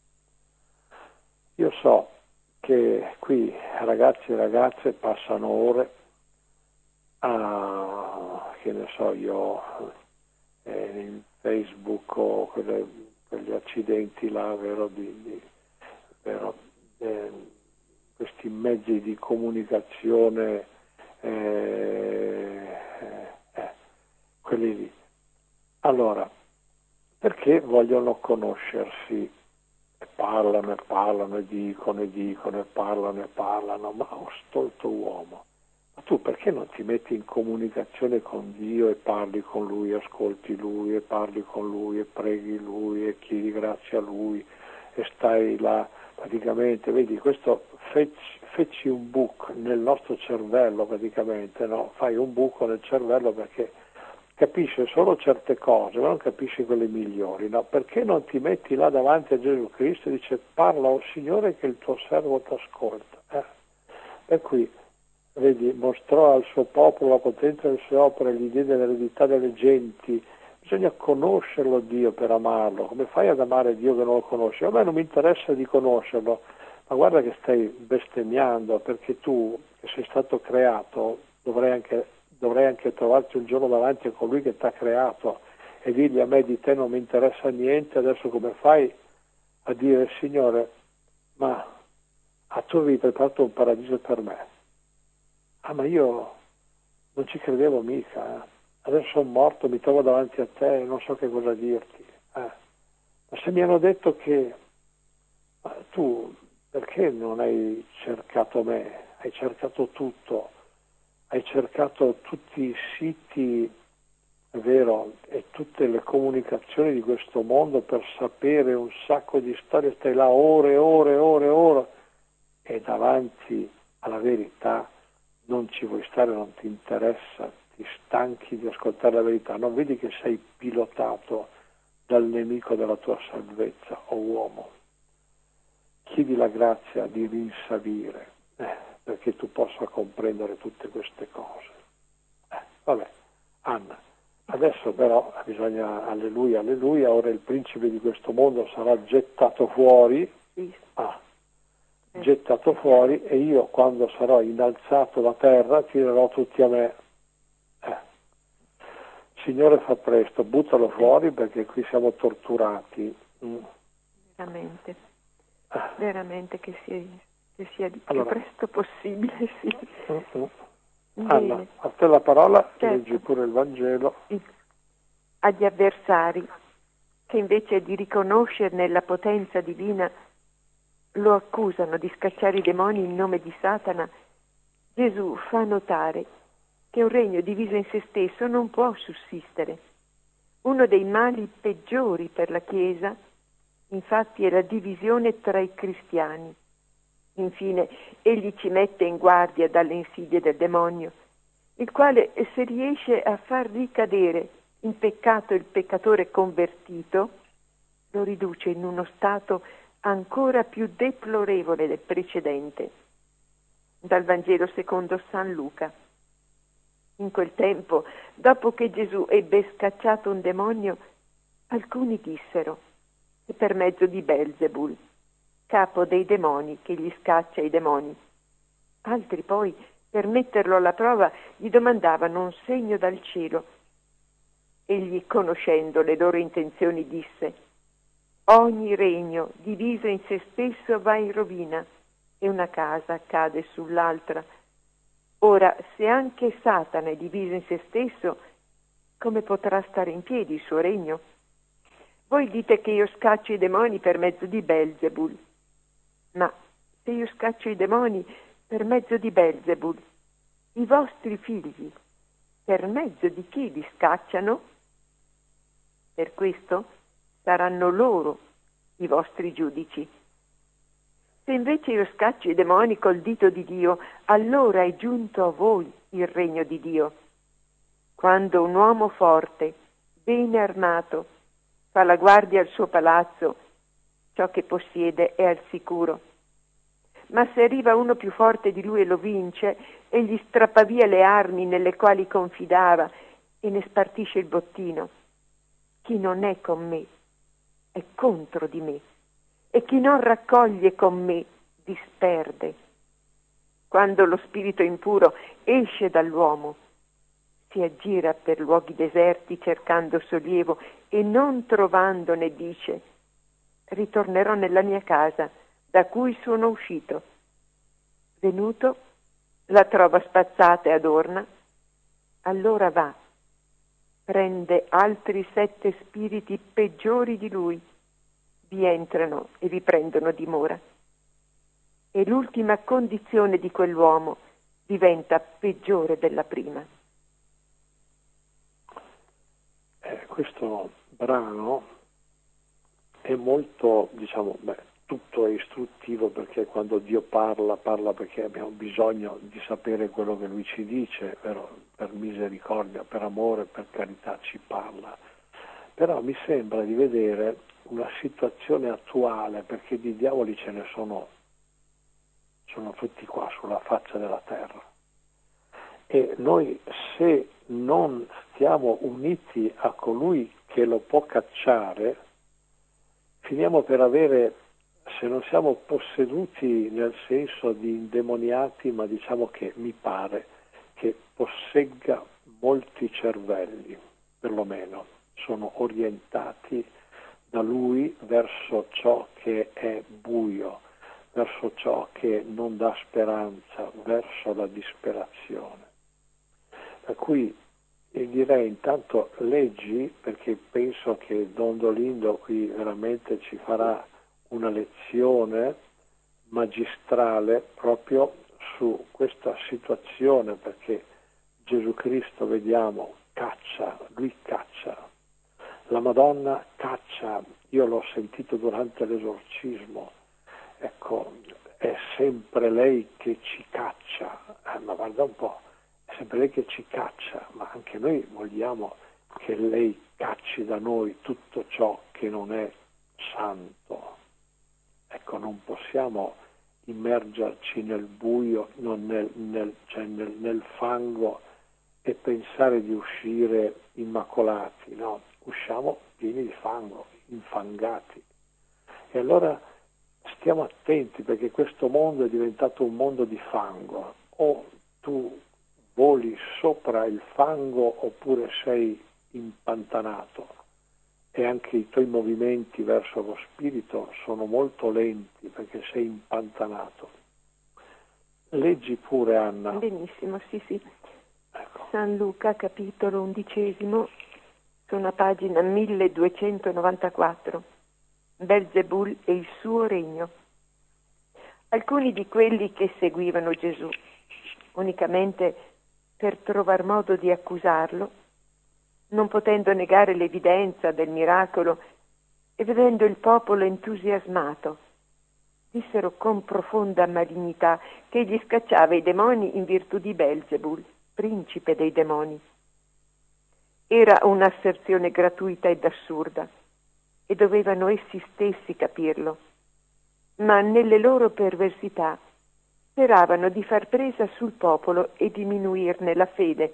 Io so che qui ragazzi e ragazze passano ore a, che ne so io, eh, in Facebook o quelle, quegli accidenti là, vero, di, di vero, eh, questi mezzi di comunicazione, eh, eh, quelli lì. Allora, perché vogliono conoscersi e parlano e parlano e dicono e dicono e parlano e parlano, ma oh, stolto uomo, ma tu perché non ti metti in comunicazione con Dio e parli con Lui, ascolti Lui e parli con Lui e preghi Lui e chiedi grazia a Lui e stai là praticamente, vedi, questo feci, feci un buco nel nostro cervello praticamente, no? Fai un buco nel cervello perché capisce solo certe cose, ma non capisci quelle migliori, no? Perché non ti metti là davanti a Gesù Cristo e dice parla, oh Signore, che il tuo servo ti ascolta. Eh? Per cui, vedi, mostrò al suo popolo la potenza delle sue opere, l'idea dell'eredità delle genti. Bisogna conoscerlo Dio per amarlo. Come fai ad amare Dio che non lo conosci? A me non mi interessa di conoscerlo, ma guarda che stai bestemmiando, perché tu, che sei stato creato, dovrai anche dovrei anche trovarti un giorno davanti a colui che ti ha creato e dirgli a me di te non mi interessa niente, adesso come fai a dire Signore, ma a tu avevi preparato un paradiso per me? Ah, ma io non ci credevo mica, eh. Adesso sono morto, mi trovo davanti a te e non so che cosa dirti. Eh. Ma se mi hanno detto che ma tu perché non hai cercato me? Hai cercato tutto. Hai cercato tutti i siti, è vero, e tutte le comunicazioni di questo mondo per sapere un sacco di storie, stai là ore e ore e ore e ore e davanti alla verità non ci vuoi stare, non ti interessa, ti stanchi di ascoltare la verità, non vedi che sei pilotato dal nemico della tua salvezza, o uomo. Chiedi la grazia di rinsavire. Eh. Perché tu possa comprendere tutte queste cose. Eh, vabbè, Anna, adesso però bisogna, alleluia, alleluia, ora il principe di questo mondo sarà gettato fuori, ah, gettato fuori e io quando sarò innalzato da terra tirerò tutti a me. Eh. Signore fa presto, buttalo fuori perché qui siamo torturati. Mm. Veramente, ah. veramente che sia... che sia di più allora, presto possibile, sì. Uh-uh. Anna, a te la parola, certo. Leggi pure il Vangelo. Agli avversari, che invece di riconoscerne la potenza divina, lo accusano di scacciare i demoni in nome di Satana, Gesù fa notare che un regno diviso in se stesso non può sussistere. Uno dei mali peggiori per la Chiesa, infatti, è la divisione tra i cristiani. Infine, egli ci mette in guardia dalle insidie del demonio, il quale, se riesce a far ricadere in peccato il peccatore convertito, lo riduce in uno stato ancora più deplorevole del precedente. Dal Vangelo secondo San Luca. In quel tempo, dopo che Gesù ebbe scacciato un demonio, alcuni dissero che per mezzo di Belzebul, capo dei demoni che gli scaccia i demoni. Altri poi, per metterlo alla prova, gli domandavano un segno dal cielo. Egli, conoscendo le loro intenzioni, disse: ogni regno diviso in se stesso va in rovina e una casa cade sull'altra. Ora, se anche Satana è diviso in se stesso, come potrà stare in piedi il suo regno? Voi dite che io scaccio i demoni per mezzo di Belzebul. Ma se io scaccio i demoni per mezzo di Belzebul, i vostri figli, per mezzo di chi li scacciano? Per questo saranno loro i vostri giudici. Se invece io scaccio i demoni col dito di Dio, allora è giunto a voi il regno di Dio. Quando un uomo forte, bene armato, fa la guardia al suo palazzo, ciò che possiede è al sicuro. ma se arriva uno più forte di lui e lo vince, e gli strappa via le armi nelle quali confidava e ne spartisce il bottino. Chi non è con me è contro di me, e chi non raccoglie con me disperde. Quando lo spirito impuro esce dall'uomo, si aggira per luoghi deserti cercando sollievo e non trovandone dice: ritornerò nella mia casa da cui sono uscito. Venuto, la trova spazzata e adorna, allora va, prende altri sette spiriti peggiori di lui, vi entrano e vi prendono dimora. E l'ultima condizione di quell'uomo diventa peggiore della prima. Eh, questo brano è molto, diciamo, beh, tutto è istruttivo, perché quando Dio parla, parla perché abbiamo bisogno di sapere quello che Lui ci dice, però per misericordia, per amore, per carità ci parla. Però mi sembra di vedere una situazione attuale, perché di diavoli ce ne sono, sono tutti qua sulla faccia della terra. E noi, se non stiamo uniti a colui che lo può cacciare, finiamo per avere, se non siamo posseduti nel senso di indemoniati, ma diciamo che mi pare che possegga molti cervelli, perlomeno sono orientati da lui verso ciò che è buio, verso ciò che non dà speranza, verso la disperazione. Per cui direi intanto leggi, perché penso che Don Dolindo qui veramente ci farà una lezione magistrale proprio su questa situazione, perché Gesù Cristo, vediamo, caccia, lui caccia, la Madonna caccia, io l'ho sentito durante l'esorcismo, ecco, è sempre lei che ci caccia, eh, ma guarda un po', è sempre lei che ci caccia, ma anche noi vogliamo che lei cacci da noi tutto ciò che non è santo. Ecco, non possiamo immergerci nel buio, non nel, nel, cioè nel, nel fango e pensare di uscire immacolati, no, usciamo pieni di fango, infangati. E allora stiamo attenti, perché questo mondo è diventato un mondo di fango, o tu voli sopra il fango oppure sei impantanato, e anche i tuoi movimenti verso lo spirito sono molto lenti perché sei impantanato. Leggi pure, Anna. Benissimo, sì, sì. Ecco. San Luca, capitolo undicesimo, sono a pagina milleduecentonovantaquattro. Belzebul e il suo regno. Alcuni di quelli che seguivano Gesù, unicamente per trovar modo di accusarlo, non potendo negare l'evidenza del miracolo e vedendo il popolo entusiasmato, dissero con profonda malignità che egli scacciava i demoni in virtù di Belzebul, principe dei demoni. Era un'asserzione gratuita ed assurda, e dovevano essi stessi capirlo, ma nelle loro perversità speravano di far presa sul popolo e diminuirne la fede.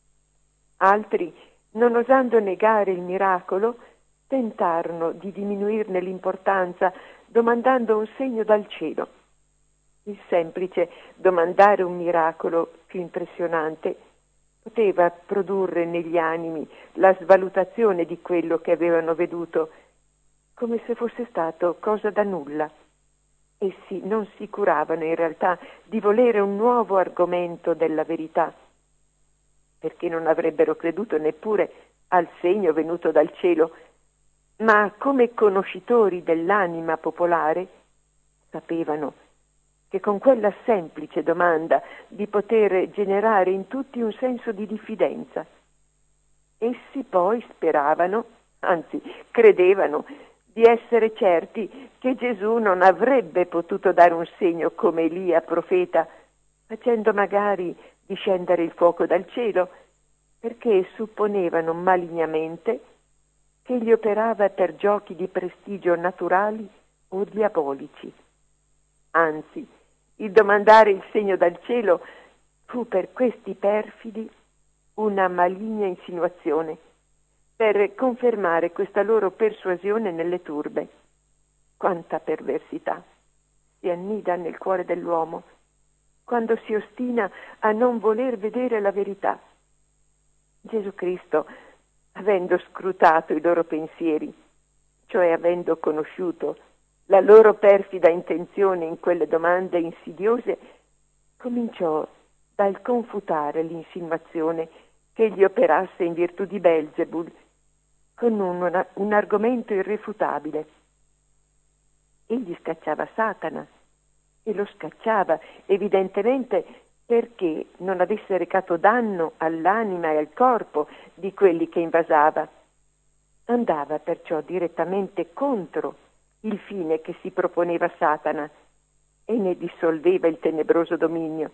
Altri, non osando negare il miracolo, tentarono di diminuirne l'importanza domandando un segno dal cielo. Il semplice domandare un miracolo più impressionante poteva produrre negli animi la svalutazione di quello che avevano veduto, come se fosse stato cosa da nulla. Essi non si curavano in realtà di volere un nuovo argomento della verità, perché non avrebbero creduto neppure al segno venuto dal cielo, ma come conoscitori dell'anima popolare sapevano che con quella semplice domanda di poter generare in tutti un senso di diffidenza. Essi poi speravano, anzi credevano, di essere certi che Gesù non avrebbe potuto dare un segno come Elia profeta, facendo magari discendere il fuoco dal cielo, perché supponevano malignamente che egli operava per giochi di prestigio naturali o diabolici. Anzi, il domandare il segno dal cielo fu per questi perfidi una maligna insinuazione, per confermare questa loro persuasione nelle turbe. Quanta perversità si annida nel cuore dell'uomo quando si ostina a non voler vedere la verità. Gesù Cristo, avendo scrutato i loro pensieri, cioè avendo conosciuto la loro perfida intenzione in quelle domande insidiose, cominciò dal confutare l'insinuazione che egli operasse in virtù di Belzebul con un, una, un argomento irrefutabile. Egli scacciava Satana e lo scacciava evidentemente perché non avesse recato danno all'anima e al corpo di quelli che invasava. Andava perciò direttamente contro il fine che si proponeva Satana e ne dissolveva il tenebroso dominio.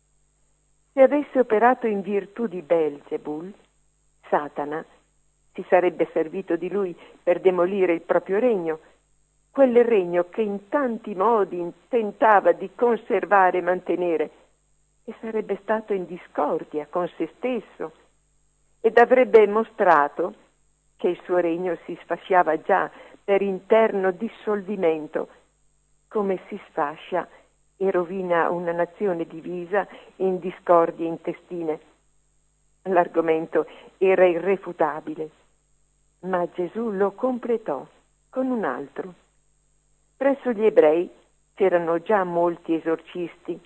Se avesse operato in virtù di Belzebul, Satana si sarebbe servito di lui per demolire il proprio regno, quel regno che in tanti modi tentava di conservare e mantenere, e sarebbe stato in discordia con se stesso ed avrebbe mostrato che il suo regno si sfasciava già per interno dissolvimento, come si sfascia e rovina una nazione divisa in discordie intestine. L'argomento era irrefutabile, ma Gesù lo completò con un altro. Presso gli ebrei c'erano già molti esorcisti,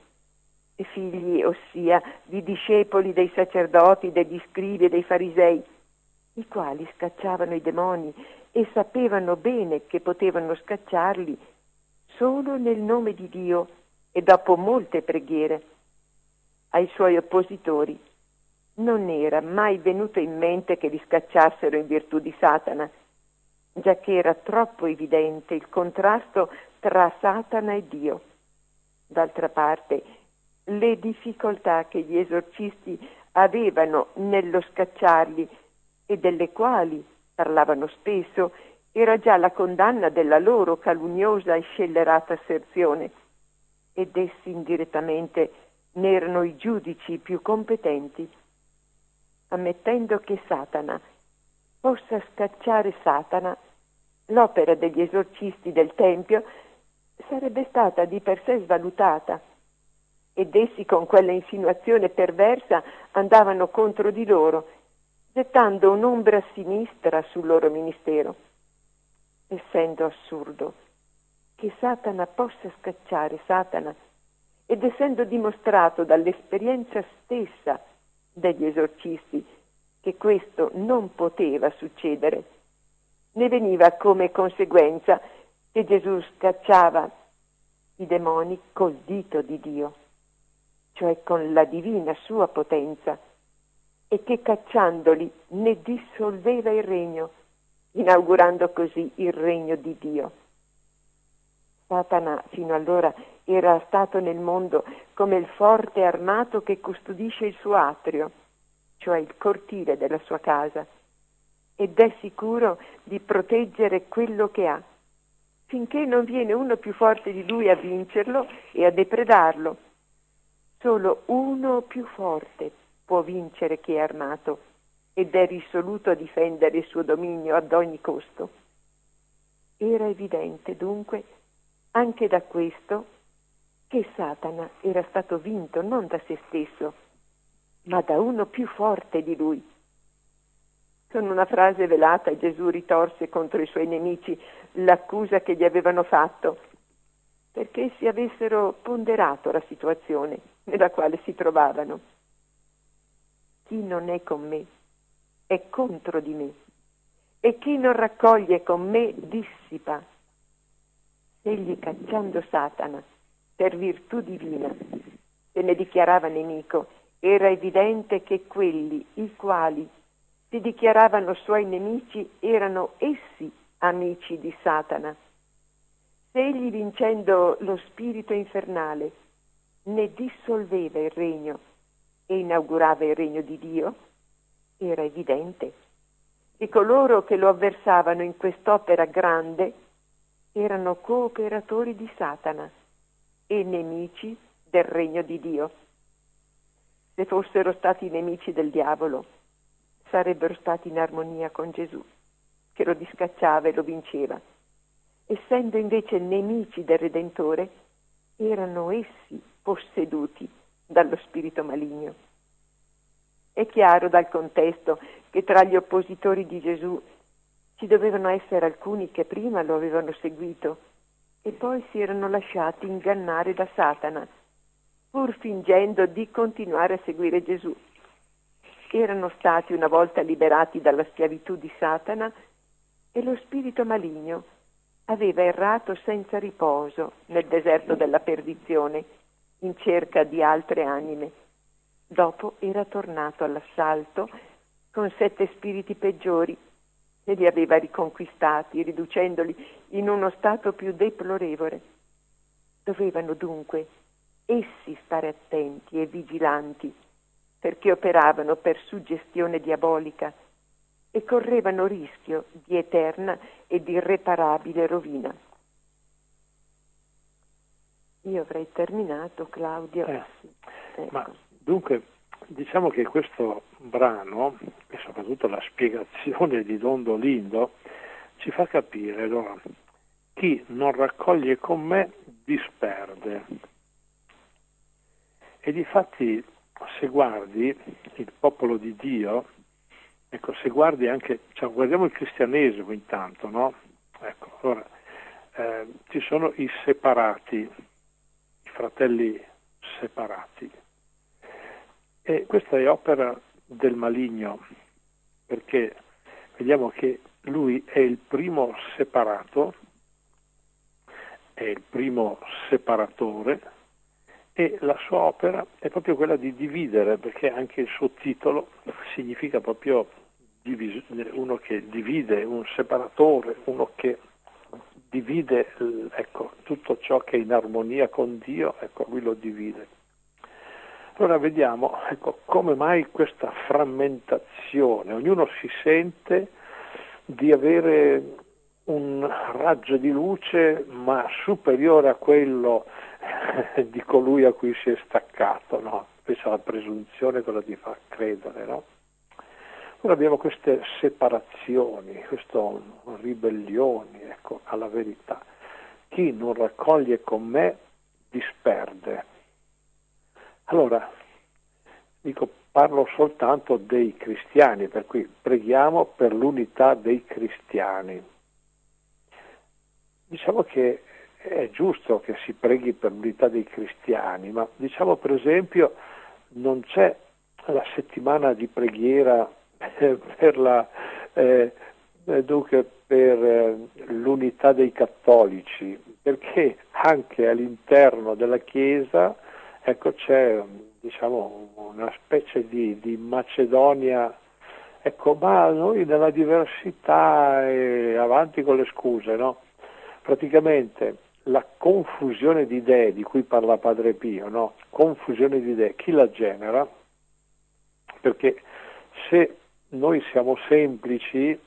figli ossia di discepoli dei sacerdoti, degli scribi e dei farisei, i quali scacciavano i demoni e sapevano bene che potevano scacciarli solo nel nome di Dio e dopo molte preghiere. Ai suoi oppositori non era mai venuto in mente che li scacciassero in virtù di Satana, giacché era troppo evidente il contrasto tra Satana e Dio. D'altra parte, le difficoltà che gli esorcisti avevano nello scacciarli e delle quali parlavano spesso era già la condanna della loro calunnosa e scellerata asserzione, ed essi indirettamente ne erano i giudici più competenti. Ammettendo che Satana possa scacciare Satana, l'opera degli esorcisti del Tempio sarebbe stata di per sé svalutata, ed essi con quella insinuazione perversa andavano contro di loro, gettando un'ombra sinistra sul loro ministero. Essendo assurdo che Satana possa scacciare Satana, ed essendo dimostrato dall'esperienza stessa degli esorcisti che questo non poteva succedere, ne veniva come conseguenza che Gesù scacciava i demoni col dito di Dio, cioè con la divina sua potenza, e che cacciandoli ne dissolveva il regno, inaugurando così il regno di Dio. Satana fino allora era stato nel mondo come il forte armato che custodisce il suo atrio, cioè il cortile della sua casa, ed è sicuro di proteggere quello che ha, finché non viene uno più forte di lui a vincerlo e a depredarlo. Solo uno più forte può vincere chi è armato ed è risoluto a difendere il suo dominio ad ogni costo. Era evidente dunque anche da questo che Satana era stato vinto non da se stesso, ma da uno più forte di lui. Con una frase velata Gesù ritorse contro i suoi nemici l'accusa che gli avevano fatto, perché essi avessero ponderato la situazione nella quale si trovavano. Chi non è con me è contro di me, e chi non raccoglie con me dissipa. Egli, cacciando Satana per virtù divina, se ne dichiarava nemico. Era evidente che quelli i quali si dichiaravano suoi nemici erano essi amici di Satana. Se egli, vincendo lo spirito infernale, ne dissolveva il regno e inaugurava il regno di Dio, era evidente che coloro che lo avversavano in quest'opera grande erano cooperatori di Satana e nemici del regno di Dio. Se fossero stati nemici del diavolo, sarebbero stati in armonia con Gesù, che lo discacciava e lo vinceva. Essendo invece nemici del Redentore, erano essi posseduti dallo spirito maligno. È chiaro dal contesto che tra gli oppositori di Gesù ci dovevano essere alcuni che prima lo avevano seguito e poi si erano lasciati ingannare da Satana, pur fingendo di continuare a seguire Gesù. Erano stati una volta liberati dalla schiavitù di Satana e lo spirito maligno aveva errato senza riposo nel deserto della perdizione in cerca di altre anime. Dopo era tornato all'assalto con sette spiriti peggiori e li aveva riconquistati, riducendoli in uno stato più deplorevole. Dovevano dunque essi stare attenti e vigilanti, perché operavano per suggestione diabolica e correvano rischio di eterna ed irreparabile rovina. Io avrei terminato, Claudio. Eh, sì, ecco. Ma dunque, diciamo che questo brano, e soprattutto la spiegazione di Don Dolindo, ci fa capire, allora, chi non raccoglie con me disperde. E difatti, se guardi il popolo di Dio, ecco, se guardi anche, cioè, guardiamo il cristianesimo intanto, no? Ecco, allora, eh, ci sono i separati, i fratelli separati. E questa è opera del maligno, perché vediamo che lui è il primo separato, è il primo separatore, e la sua opera è proprio quella di dividere, perché anche il suo titolo significa proprio divis- uno che divide, un separatore, uno che divide, ecco, tutto ciò che è in armonia con Dio, ecco, lui lo divide. Allora vediamo, ecco, come mai questa frammentazione, ognuno si sente di avere un raggio di luce ma superiore a quello di colui a cui si è staccato, no? Questa la presunzione cosa ti fa credere, no? Ora abbiamo queste separazioni, queste ribellioni, ecco, alla verità. Chi non raccoglie con me disperde. Allora, dico, parlo soltanto dei cristiani, per cui preghiamo per l'unità dei cristiani. Diciamo che è giusto che si preghi per l'unità dei cristiani, ma diciamo per esempio non c'è la settimana di preghiera per la eh, dunque per eh, l'unità dei cattolici, perché anche all'interno della Chiesa, ecco, c'è, diciamo, una specie di, di Macedonia, ecco, ma noi nella diversità e avanti con le scuse, no? Praticamente la confusione di idee di cui parla Padre Pio, no? Confusione di idee, chi la genera? Perché se noi siamo semplici,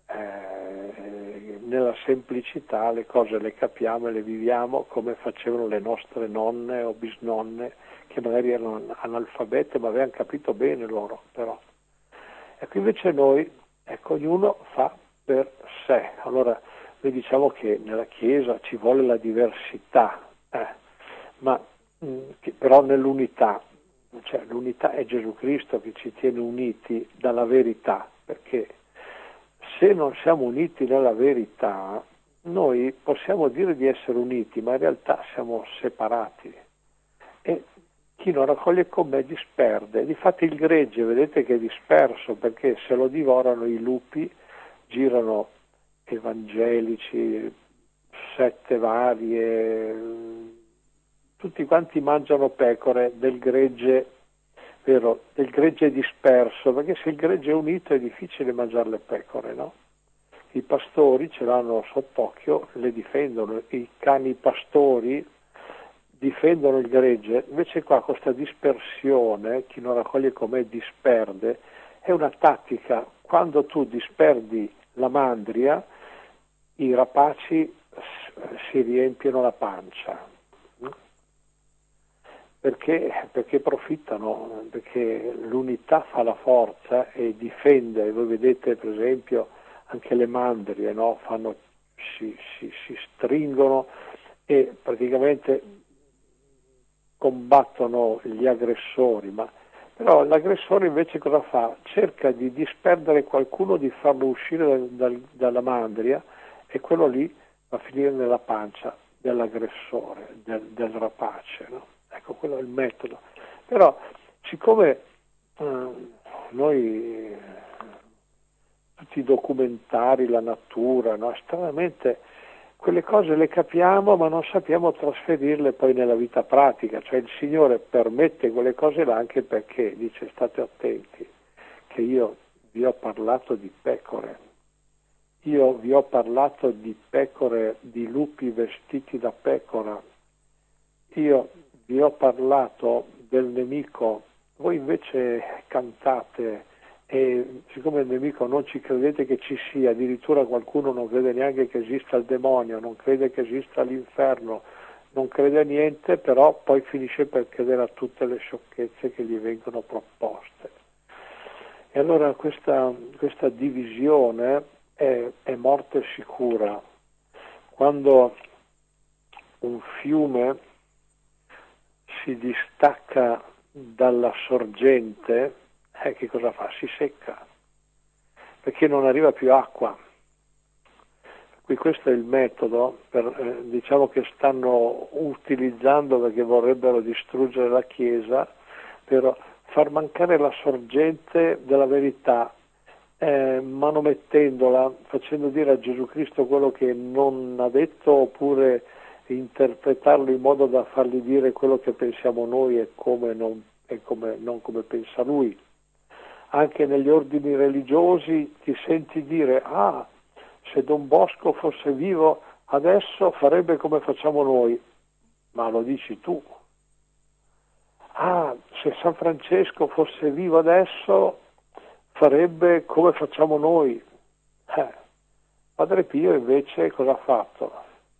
eh, nella semplicità le cose le capiamo e le viviamo come facevano le nostre nonne o bisnonne, che magari erano analfabete ma avevano capito bene loro, però. Ecco, invece noi, ecco, ognuno fa per sé. Allora, noi diciamo che nella Chiesa ci vuole la diversità, eh, ma mh, che, però nell'unità, cioè l'unità è Gesù Cristo che ci tiene uniti dalla verità, perché se non siamo uniti nella verità, noi possiamo dire di essere uniti, ma in realtà siamo separati. E chi non raccoglie con me disperde. Difatti il gregge, vedete che è disperso, perché se lo divorano i lupi, girano evangelici, sette varie, tutti quanti mangiano pecore del gregge, vero, del gregge disperso, perché se il gregge è unito è difficile mangiare le pecore, no? I pastori ce l'hanno sott'occhio, le difendono, i cani pastori difendono il gregge, invece qua questa dispersione, chi non raccoglie con me disperde, è una tattica. Quando tu disperdi la mandria, i rapaci si riempiono la pancia. perché, perché profittano, perché l'unità fa la forza e difende. Voi vedete per esempio anche le mandrie, no? Fanno, si, si, si stringono e praticamente combattono gli aggressori, ma però l'aggressore invece cosa fa? Cerca di disperdere qualcuno, di farlo uscire dal, dal, dalla mandria, e quello lì va a finire nella pancia dell'aggressore, del, del rapace, no? Ecco, quello è il metodo. Però siccome eh, noi tutti i documentari, la natura, no? Stranamente quelle cose le capiamo ma non sappiamo trasferirle poi nella vita pratica, cioè il Signore permette quelle cose là anche perché dice: state attenti che io vi ho parlato di pecore, io vi ho parlato di pecore, di lupi vestiti da pecora, io vi ho parlato del nemico, voi invece cantate e siccome il nemico non ci credete che ci sia, addirittura qualcuno non crede neanche che esista il demonio, non crede che esista l'inferno, non crede a niente, però poi finisce per credere a tutte le sciocchezze che gli vengono proposte. E allora questa, questa divisione è, è morte sicura. Quando un fiume si distacca dalla sorgente, Eh, che cosa fa? Si secca, perché non arriva più acqua. Qui questo è il metodo, per, eh, diciamo che stanno utilizzando perché vorrebbero distruggere la Chiesa, per far mancare la sorgente della verità, eh, manomettendola, facendo dire a Gesù Cristo quello che non ha detto, oppure interpretarlo in modo da fargli dire quello che pensiamo noi e come non, e come, non come pensa Lui. Anche negli ordini religiosi ti senti dire: ah, se Don Bosco fosse vivo adesso farebbe come facciamo noi, ma lo dici tu. Ah, se San Francesco fosse vivo adesso farebbe come facciamo noi. Eh, Padre Pio invece cosa ha fatto?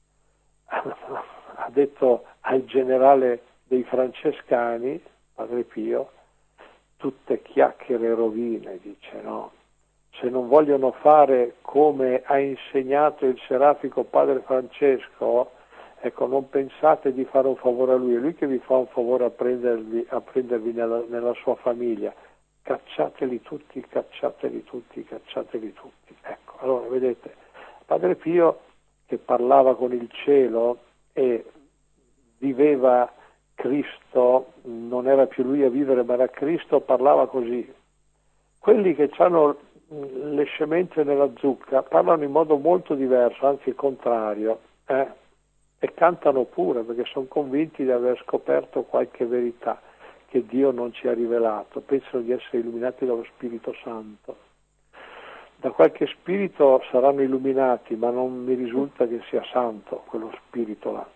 Ha detto al generale dei francescani, Padre Pio, tutte chiacchiere e rovine, dice, no? Se non vogliono fare come ha insegnato il serafico Padre Francesco, ecco, non pensate di fare un favore a lui, è lui che vi fa un favore a prendervi, a prendervi nella, nella sua famiglia. Cacciateli tutti, cacciateli tutti, cacciateli tutti. Ecco, allora vedete, Padre Pio, che parlava con il cielo e viveva Cristo, non era più lui a vivere ma era Cristo, parlava così. Quelli che hanno le scemenze nella zucca parlano in modo molto diverso, anzi contrario, eh? E cantano pure perché sono convinti di aver scoperto qualche verità che Dio non ci ha rivelato, pensano di essere illuminati dallo Spirito Santo. Da qualche spirito saranno illuminati, ma non mi risulta che sia santo quello spirito là.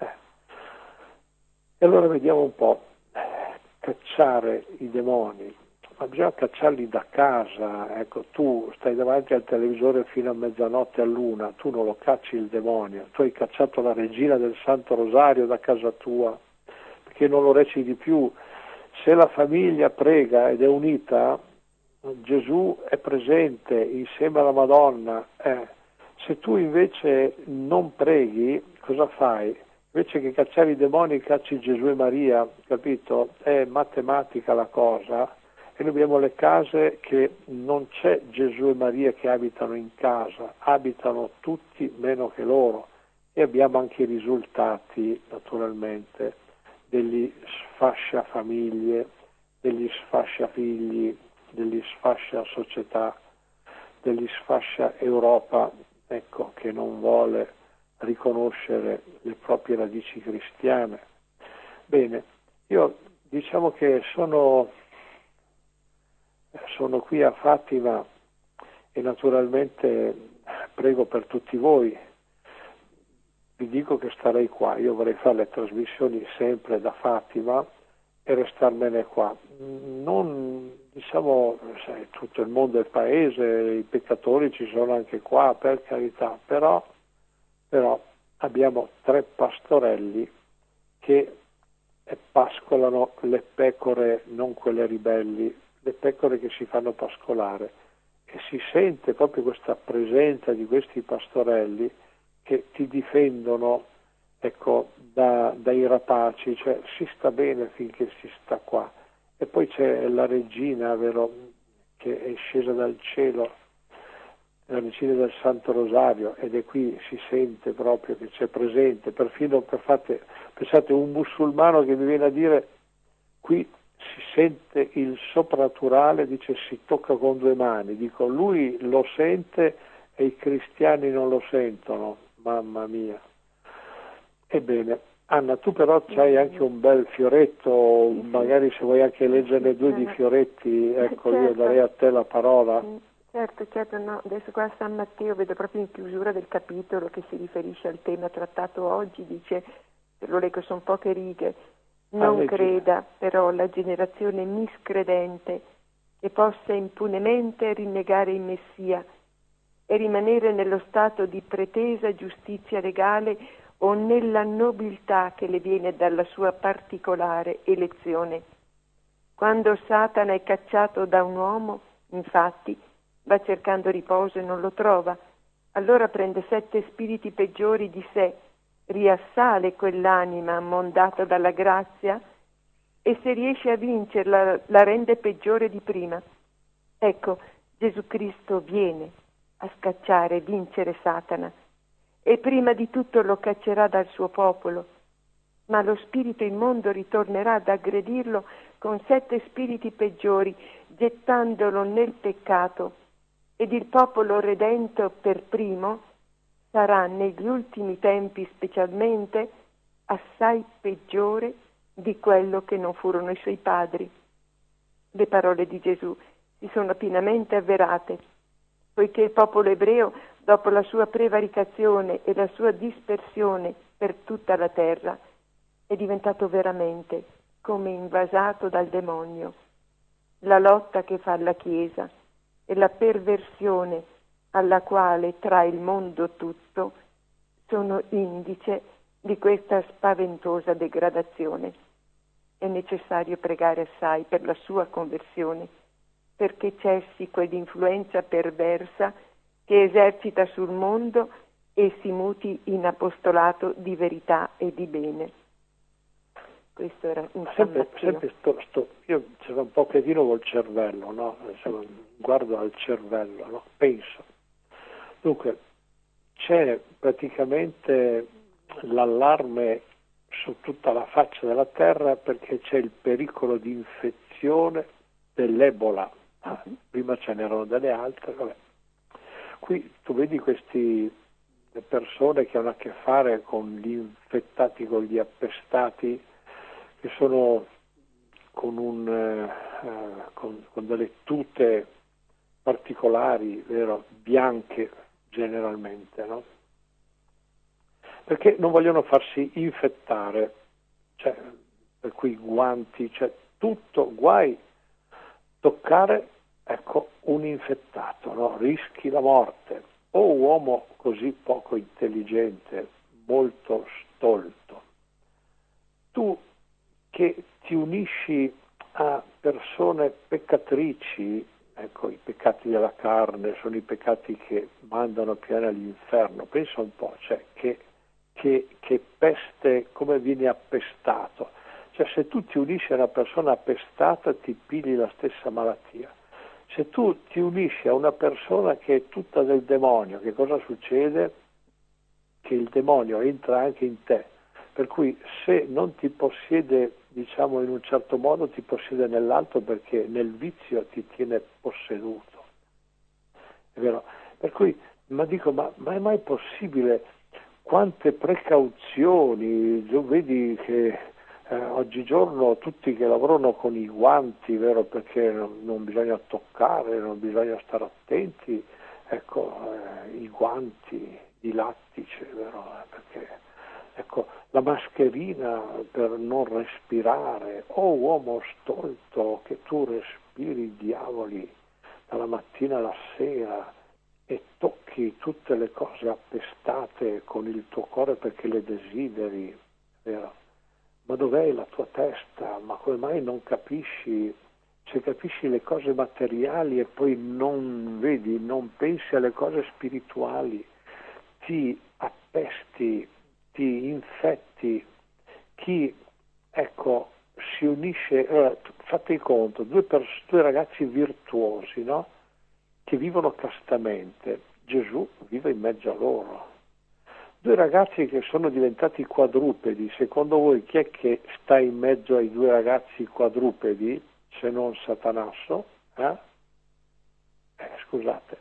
E allora vediamo un po', cacciare i demoni, ma bisogna cacciarli da casa. Ecco, tu stai davanti al televisore fino a mezzanotte, all'una, tu non lo cacci il demonio, tu hai cacciato la regina del Santo Rosario da casa tua, perché non lo reciti più. Se la famiglia prega ed è unita, Gesù è presente insieme alla Madonna. Eh. Se tu invece non preghi, cosa fai? Invece che cacciare i demoni cacci Gesù e Maria, capito? È matematica la cosa, e noi abbiamo le case che non c'è Gesù e Maria che abitano in casa, abitano tutti meno che loro, e abbiamo anche i risultati naturalmente degli sfascia famiglie, degli sfascia figli, degli sfascia società, degli sfascia Europa, ecco, che non vuole riconoscere le proprie radici cristiane. Bene, io diciamo che sono, sono qui a Fatima e naturalmente prego per tutti voi. Vi dico che starei qua, io vorrei fare le trasmissioni sempre da Fatima e restarmene qua. Non, diciamo, sai, tutto il mondo è il paese, i peccatori ci sono anche qua, per carità, però Però abbiamo tre pastorelli che pascolano le pecore, non quelle ribelli, le pecore che si fanno pascolare, e si sente proprio questa presenza di questi pastorelli che ti difendono, ecco, da, dai rapaci, cioè si sta bene finché si sta qua. E poi c'è la regina, vero, che è scesa dal cielo, la regina del Santo Rosario, ed è qui, si sente proprio che c'è presente, perfino per fate, pensate, un musulmano che mi viene a dire qui si sente il soprannaturale, dice si tocca con due mani, dico lui lo sente e i cristiani non lo sentono, mamma mia. Ebbene, Anna, tu però c'hai anche un bel fioretto, magari se vuoi anche leggerne due di fioretti, ecco, io darei a te la parola. Certo, certo, no. Adesso qua a San Matteo vedo proprio in chiusura del capitolo che si riferisce al tema trattato oggi, dice, lo leggo, sono poche righe, non ah, creda però la generazione miscredente che possa impunemente rinnegare il Messia e rimanere nello stato di pretesa giustizia legale o nella nobiltà che le viene dalla sua particolare elezione. Quando Satana è cacciato da un uomo, infatti, va cercando riposo e non lo trova, allora prende sette spiriti peggiori di sé, riassale quell'anima ammondata dalla grazia e se riesce a vincerla la rende peggiore di prima. Ecco, Gesù Cristo viene a scacciare e vincere Satana e prima di tutto lo caccerà dal suo popolo, ma lo spirito immondo ritornerà ad aggredirlo con sette spiriti peggiori, gettandolo nel peccato, ed il popolo redento per primo sarà negli ultimi tempi specialmente assai peggiore di quello che non furono i suoi padri. Le parole di Gesù si sono pienamente avverate, poiché il popolo ebreo, dopo la sua prevaricazione e la sua dispersione per tutta la terra, è diventato veramente come invasato dal demonio. La lotta che fa la Chiesa e la perversione alla quale trae il mondo tutto sono indice di questa spaventosa degradazione. È necessario pregare assai per la sua conversione, perché cessi quell'influenza perversa che esercita sul mondo e si muti in apostolato di verità e di bene. Questo era un sempre, sempre sto, sto, io c'era un pochettino col cervello, no? Insomma, guardo al cervello, no? Penso. Dunque, c'è praticamente l'allarme su tutta la faccia della terra perché c'è il pericolo di infezione dell'Ebola. Ah, prima ce n'erano delle altre, vabbè. Qui tu vedi queste persone che hanno a che fare con gli infettati, con gli appestati, che sono con, un, eh, con, con delle tute particolari, vero? Bianche generalmente, no? Perché non vogliono farsi infettare, cioè, per cui guanti, cioè tutto, guai toccare, ecco, un infettato, no? Rischi la morte. O uomo così poco intelligente, molto stolto, tu che ti unisci a persone peccatrici, ecco, i peccati della carne sono i peccati che mandano piano all'inferno, pensa un po', cioè che, che, che peste, come vieni appestato, cioè se tu ti unisci a una persona appestata ti pigli la stessa malattia, se tu ti unisci a una persona che è tutta del demonio, che cosa succede? Che il demonio entra anche in te, per cui se non ti possiede, diciamo in un certo modo, ti possiede nell'altro perché nel vizio ti tiene posseduto. È vero? Per cui, ma dico, ma, ma è mai possibile? Quante precauzioni, vedi che eh, oggigiorno tutti che lavorano con i guanti, vero? Perché non, non bisogna toccare, non bisogna stare attenti, ecco, eh, i guanti di lattice, vero? Perché ecco, la mascherina per non respirare. Oh uomo stolto, che tu respiri i diavoli dalla mattina alla sera e tocchi tutte le cose appestate con il tuo cuore perché le desideri, vero? ma dov'è la tua testa? Ma come mai non capisci? Se capisci le cose materiali e poi non vedi, non pensi alle cose spirituali, ti appesti, ti infetti. Chi, ecco, si unisce, allora, fate conto, due, pers- due ragazzi virtuosi, no? Che vivono castamente, Gesù vive in mezzo a loro. Due ragazzi che sono diventati quadrupedi, secondo voi chi è che sta in mezzo ai due ragazzi quadrupedi, se non Satanasso? Eh? Eh, scusate,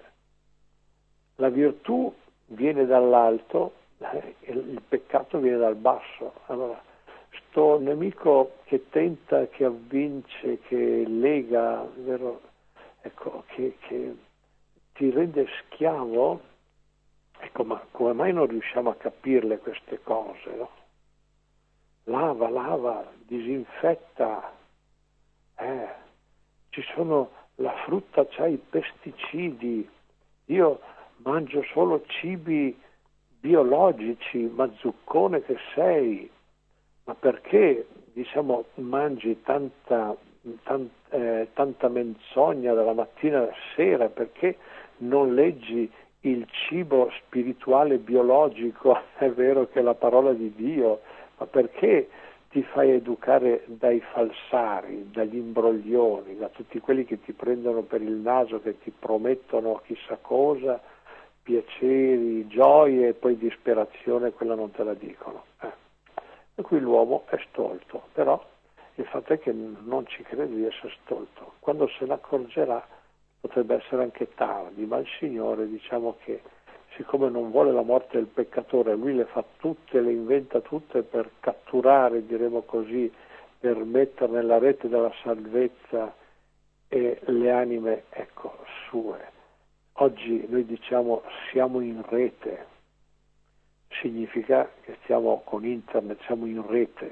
la virtù viene dall'alto, eh, il peccato viene dal basso. Allora, sto nemico che tenta, che avvince, che lega, vero? Ecco, che, che ti rende schiavo, ecco, ma come mai non riusciamo a capirle queste cose, no? Lava, lava, disinfetta, eh, ci sono, la frutta c'ha i pesticidi, io mangio solo cibi biologici, ma zuccone che sei, ma perché, diciamo, mangi tanta, tan, eh, tanta menzogna dalla mattina alla sera? Perché non leggi il cibo spirituale biologico? È vero che è la parola di Dio, ma perché ti fai educare dai falsari, dagli imbroglioni, da tutti quelli che ti prendono per il naso, che ti promettono chissà cosa, piaceri, gioie e poi disperazione, quella non te la dicono. Eh. E qui l'uomo è stolto, però il fatto è che non ci crede di essere stolto. Quando se ne accorgerà potrebbe essere anche tardi, ma il Signore, diciamo che siccome non vuole la morte del peccatore, lui le fa tutte, le inventa tutte per catturare, diremo così, per mettere nella rete della salvezza e le anime, ecco, sue. Oggi noi diciamo siamo in rete, significa che stiamo con internet, siamo in rete.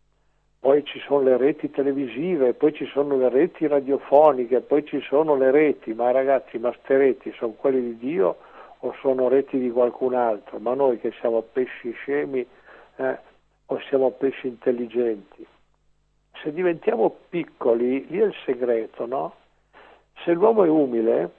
Poi ci sono le reti televisive, poi ci sono le reti radiofoniche, poi ci sono le reti, ma ragazzi, ma ste reti sono quelle di Dio o sono reti di qualcun altro? Ma noi che siamo pesci scemi eh, o siamo pesci intelligenti? Se diventiamo piccoli, lì è il segreto, no? Se l'uomo è umile,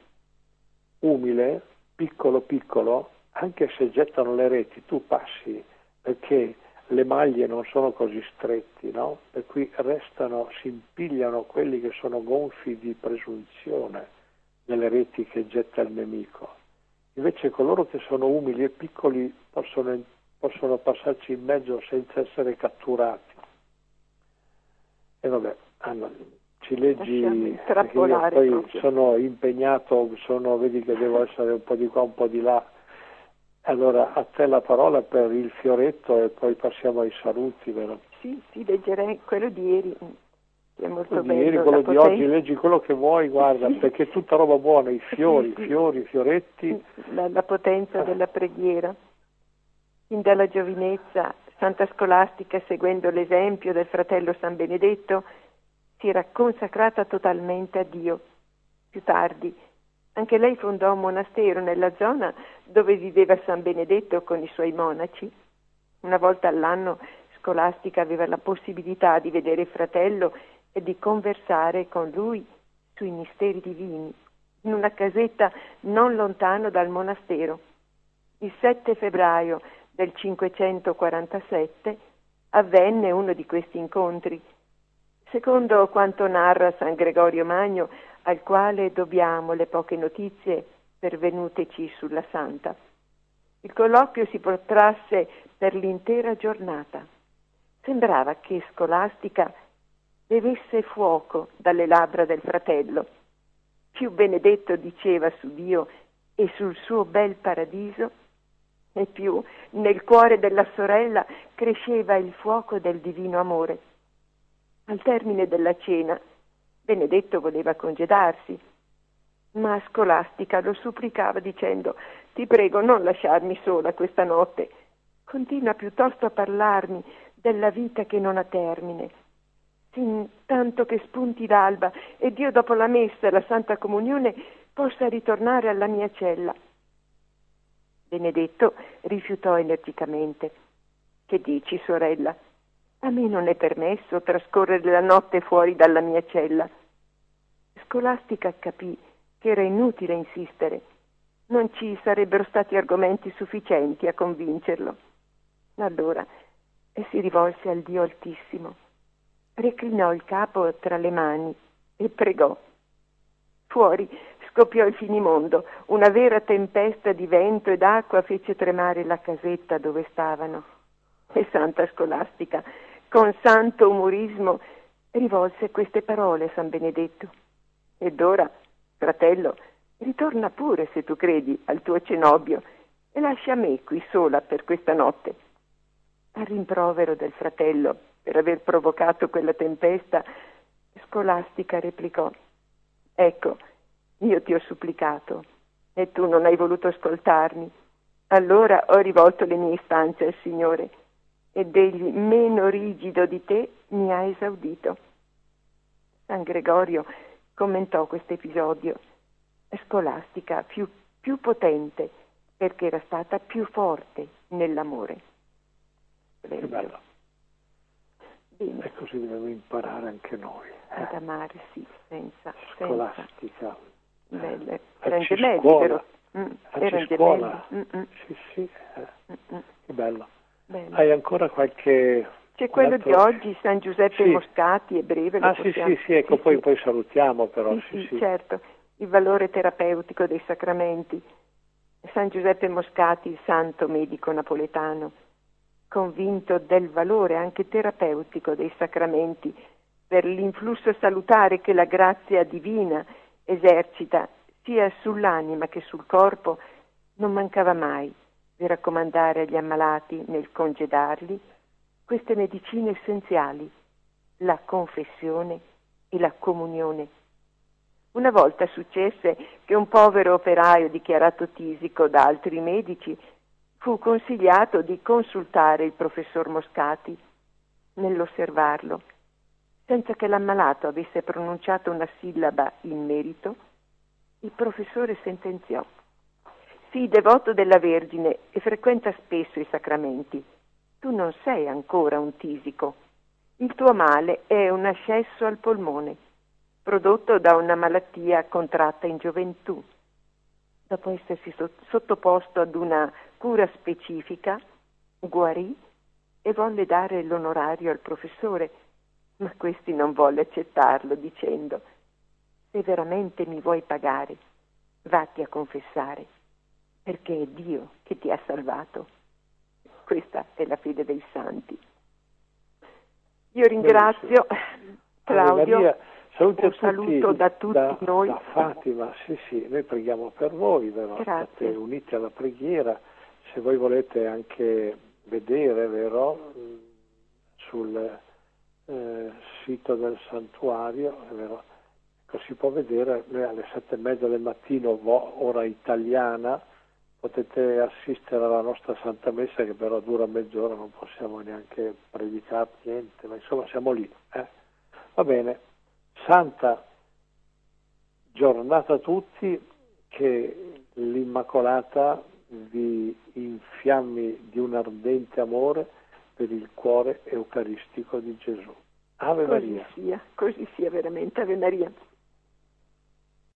umile, piccolo piccolo, anche se gettano le reti, tu passi, perché le maglie non sono così stretti, no? Per cui restano, si impigliano quelli che sono gonfi di presunzione nelle reti che getta il nemico. Invece coloro che sono umili e piccoli possono, possono passarci in mezzo senza essere catturati. E vabbè, Anna, ci leggi, perché io poi proprio. Sono impegnato, sono, vedi che devo essere un po' di qua, un po' di là. Allora, a te la parola per il fioretto e poi passiamo ai saluti, vero? Sì, sì, leggerei quello di ieri, che è molto quello bello. Di ieri, quello di potenza. Oggi, leggi quello che vuoi, guarda, sì. Perché è tutta roba buona, i fiori, sì, sì. fiori, fioretti. La, la potenza ah. della preghiera. Fin dalla giovinezza, Santa Scolastica, seguendo l'esempio del fratello San Benedetto, si era consacrata totalmente a Dio. Più tardi, anche lei fondò un monastero nella zona dove viveva San Benedetto con i suoi monaci. Una volta all'anno Scolastica aveva la possibilità di vedere il fratello e di conversare con lui sui misteri divini, in una casetta non lontano dal monastero. Il sette febbraio del cinquecentoquarantasette avvenne uno di questi incontri, secondo quanto narra San Gregorio Magno, al quale dobbiamo le poche notizie pervenuteci sulla Santa. Il colloquio si protrasse per l'intera giornata. Sembrava che Scolastica bevesse fuoco dalle labbra del fratello. Più Benedetto diceva su Dio e sul suo bel paradiso, e più nel cuore della sorella cresceva il fuoco del divino amore. Al termine della cena, Benedetto voleva congedarsi, ma Scolastica lo supplicava dicendo: «Ti prego, non lasciarmi sola questa notte. Continua piuttosto a parlarmi della vita che non ha termine, sin tanto che spunti l'alba ed io dopo la messa e la Santa Comunione possa ritornare alla mia cella». Benedetto rifiutò energicamente. «Che dici, sorella? A me non è permesso trascorrere la notte fuori dalla mia cella. Scolastica capì che era inutile insistere. Non ci sarebbero stati argomenti sufficienti a convincerlo. Allora si rivolse al Dio Altissimo, reclinò il capo tra le mani e pregò. Fuori scoppiò il finimondo, una vera tempesta di vento ed acqua fece tremare la casetta dove stavano. E Santa Scolastica, con santo umorismo, rivolse queste parole a San Benedetto: ed ora, fratello, ritorna pure, se tu credi, al tuo cenobio e lascia me qui sola per questa notte. Al rimprovero del fratello per aver provocato quella tempesta, Scolastica replicò: ecco, io ti ho supplicato e tu non hai voluto ascoltarmi. Allora ho rivolto le mie istanze al Signore ed egli, meno rigido di te, mi ha esaudito. San Gregorio commentò questo episodio: Scolastica più, più potente perché era stata più forte nell'amore. Che bello. Bene. E così dobbiamo imparare anche noi. Eh? Ad amare, sì, senza. Scolastica. Senza. Belle. Eh, Erano gemelli, scuola. però. Mm, erano scuola. gemelli. Sì, sì. Eh. Mm-mm. Che bello. Bene. Hai ancora qualche... C'è quello altro... di oggi, San Giuseppe sì. Moscati, è breve. Ah lo sì, possiamo... sì, sì, ecco, sì, poi, sì. poi salutiamo però. Sì, Sì, sì, sì. certo. Il valore terapeutico dei sacramenti. San Giuseppe Moscati, il santo medico napoletano, convinto del valore anche terapeutico dei sacramenti per l'influsso salutare che la grazia divina esercita sia sull'anima che sul corpo, non mancava mai di raccomandare agli ammalati, nel congedarli, queste medicine essenziali: la confessione e la comunione. Una volta successe che un povero operaio dichiarato tisico da altri medici fu consigliato di consultare il professor Moscati. Nell'osservarlo, senza che l'ammalato avesse pronunciato una sillaba in merito, il professore sentenziò: sii devoto della Vergine e frequenta spesso i sacramenti. Tu non sei ancora un tisico. Il tuo male è un ascesso al polmone, prodotto da una malattia contratta in gioventù. Dopo essersi sottoposto ad una cura specifica, guarì e volle dare l'onorario al professore, ma questi non volle accettarlo, dicendo: se veramente mi vuoi pagare, vatti a confessare, perché è Dio che ti ha salvato. Questa è la fede dei santi. Io ringrazio Claudio. Maria, saluti un a tutti, saluto da tutti da, noi. Da Fatima, sì sì, noi preghiamo per voi, vero? State uniti alla preghiera. Se voi volete anche vedere, vero, sul eh, sito del santuario, vero? Ecco, si può vedere, noi alle sette e mezza del mattino, ora italiana, potete assistere alla nostra Santa Messa, che però dura mezz'ora, non possiamo neanche predicare niente, ma insomma siamo lì. Eh? Va bene, santa giornata a tutti, che l'Immacolata vi infiammi di un ardente amore per il cuore eucaristico di Gesù. Ave Così Maria. sia, così sia veramente, Ave Maria.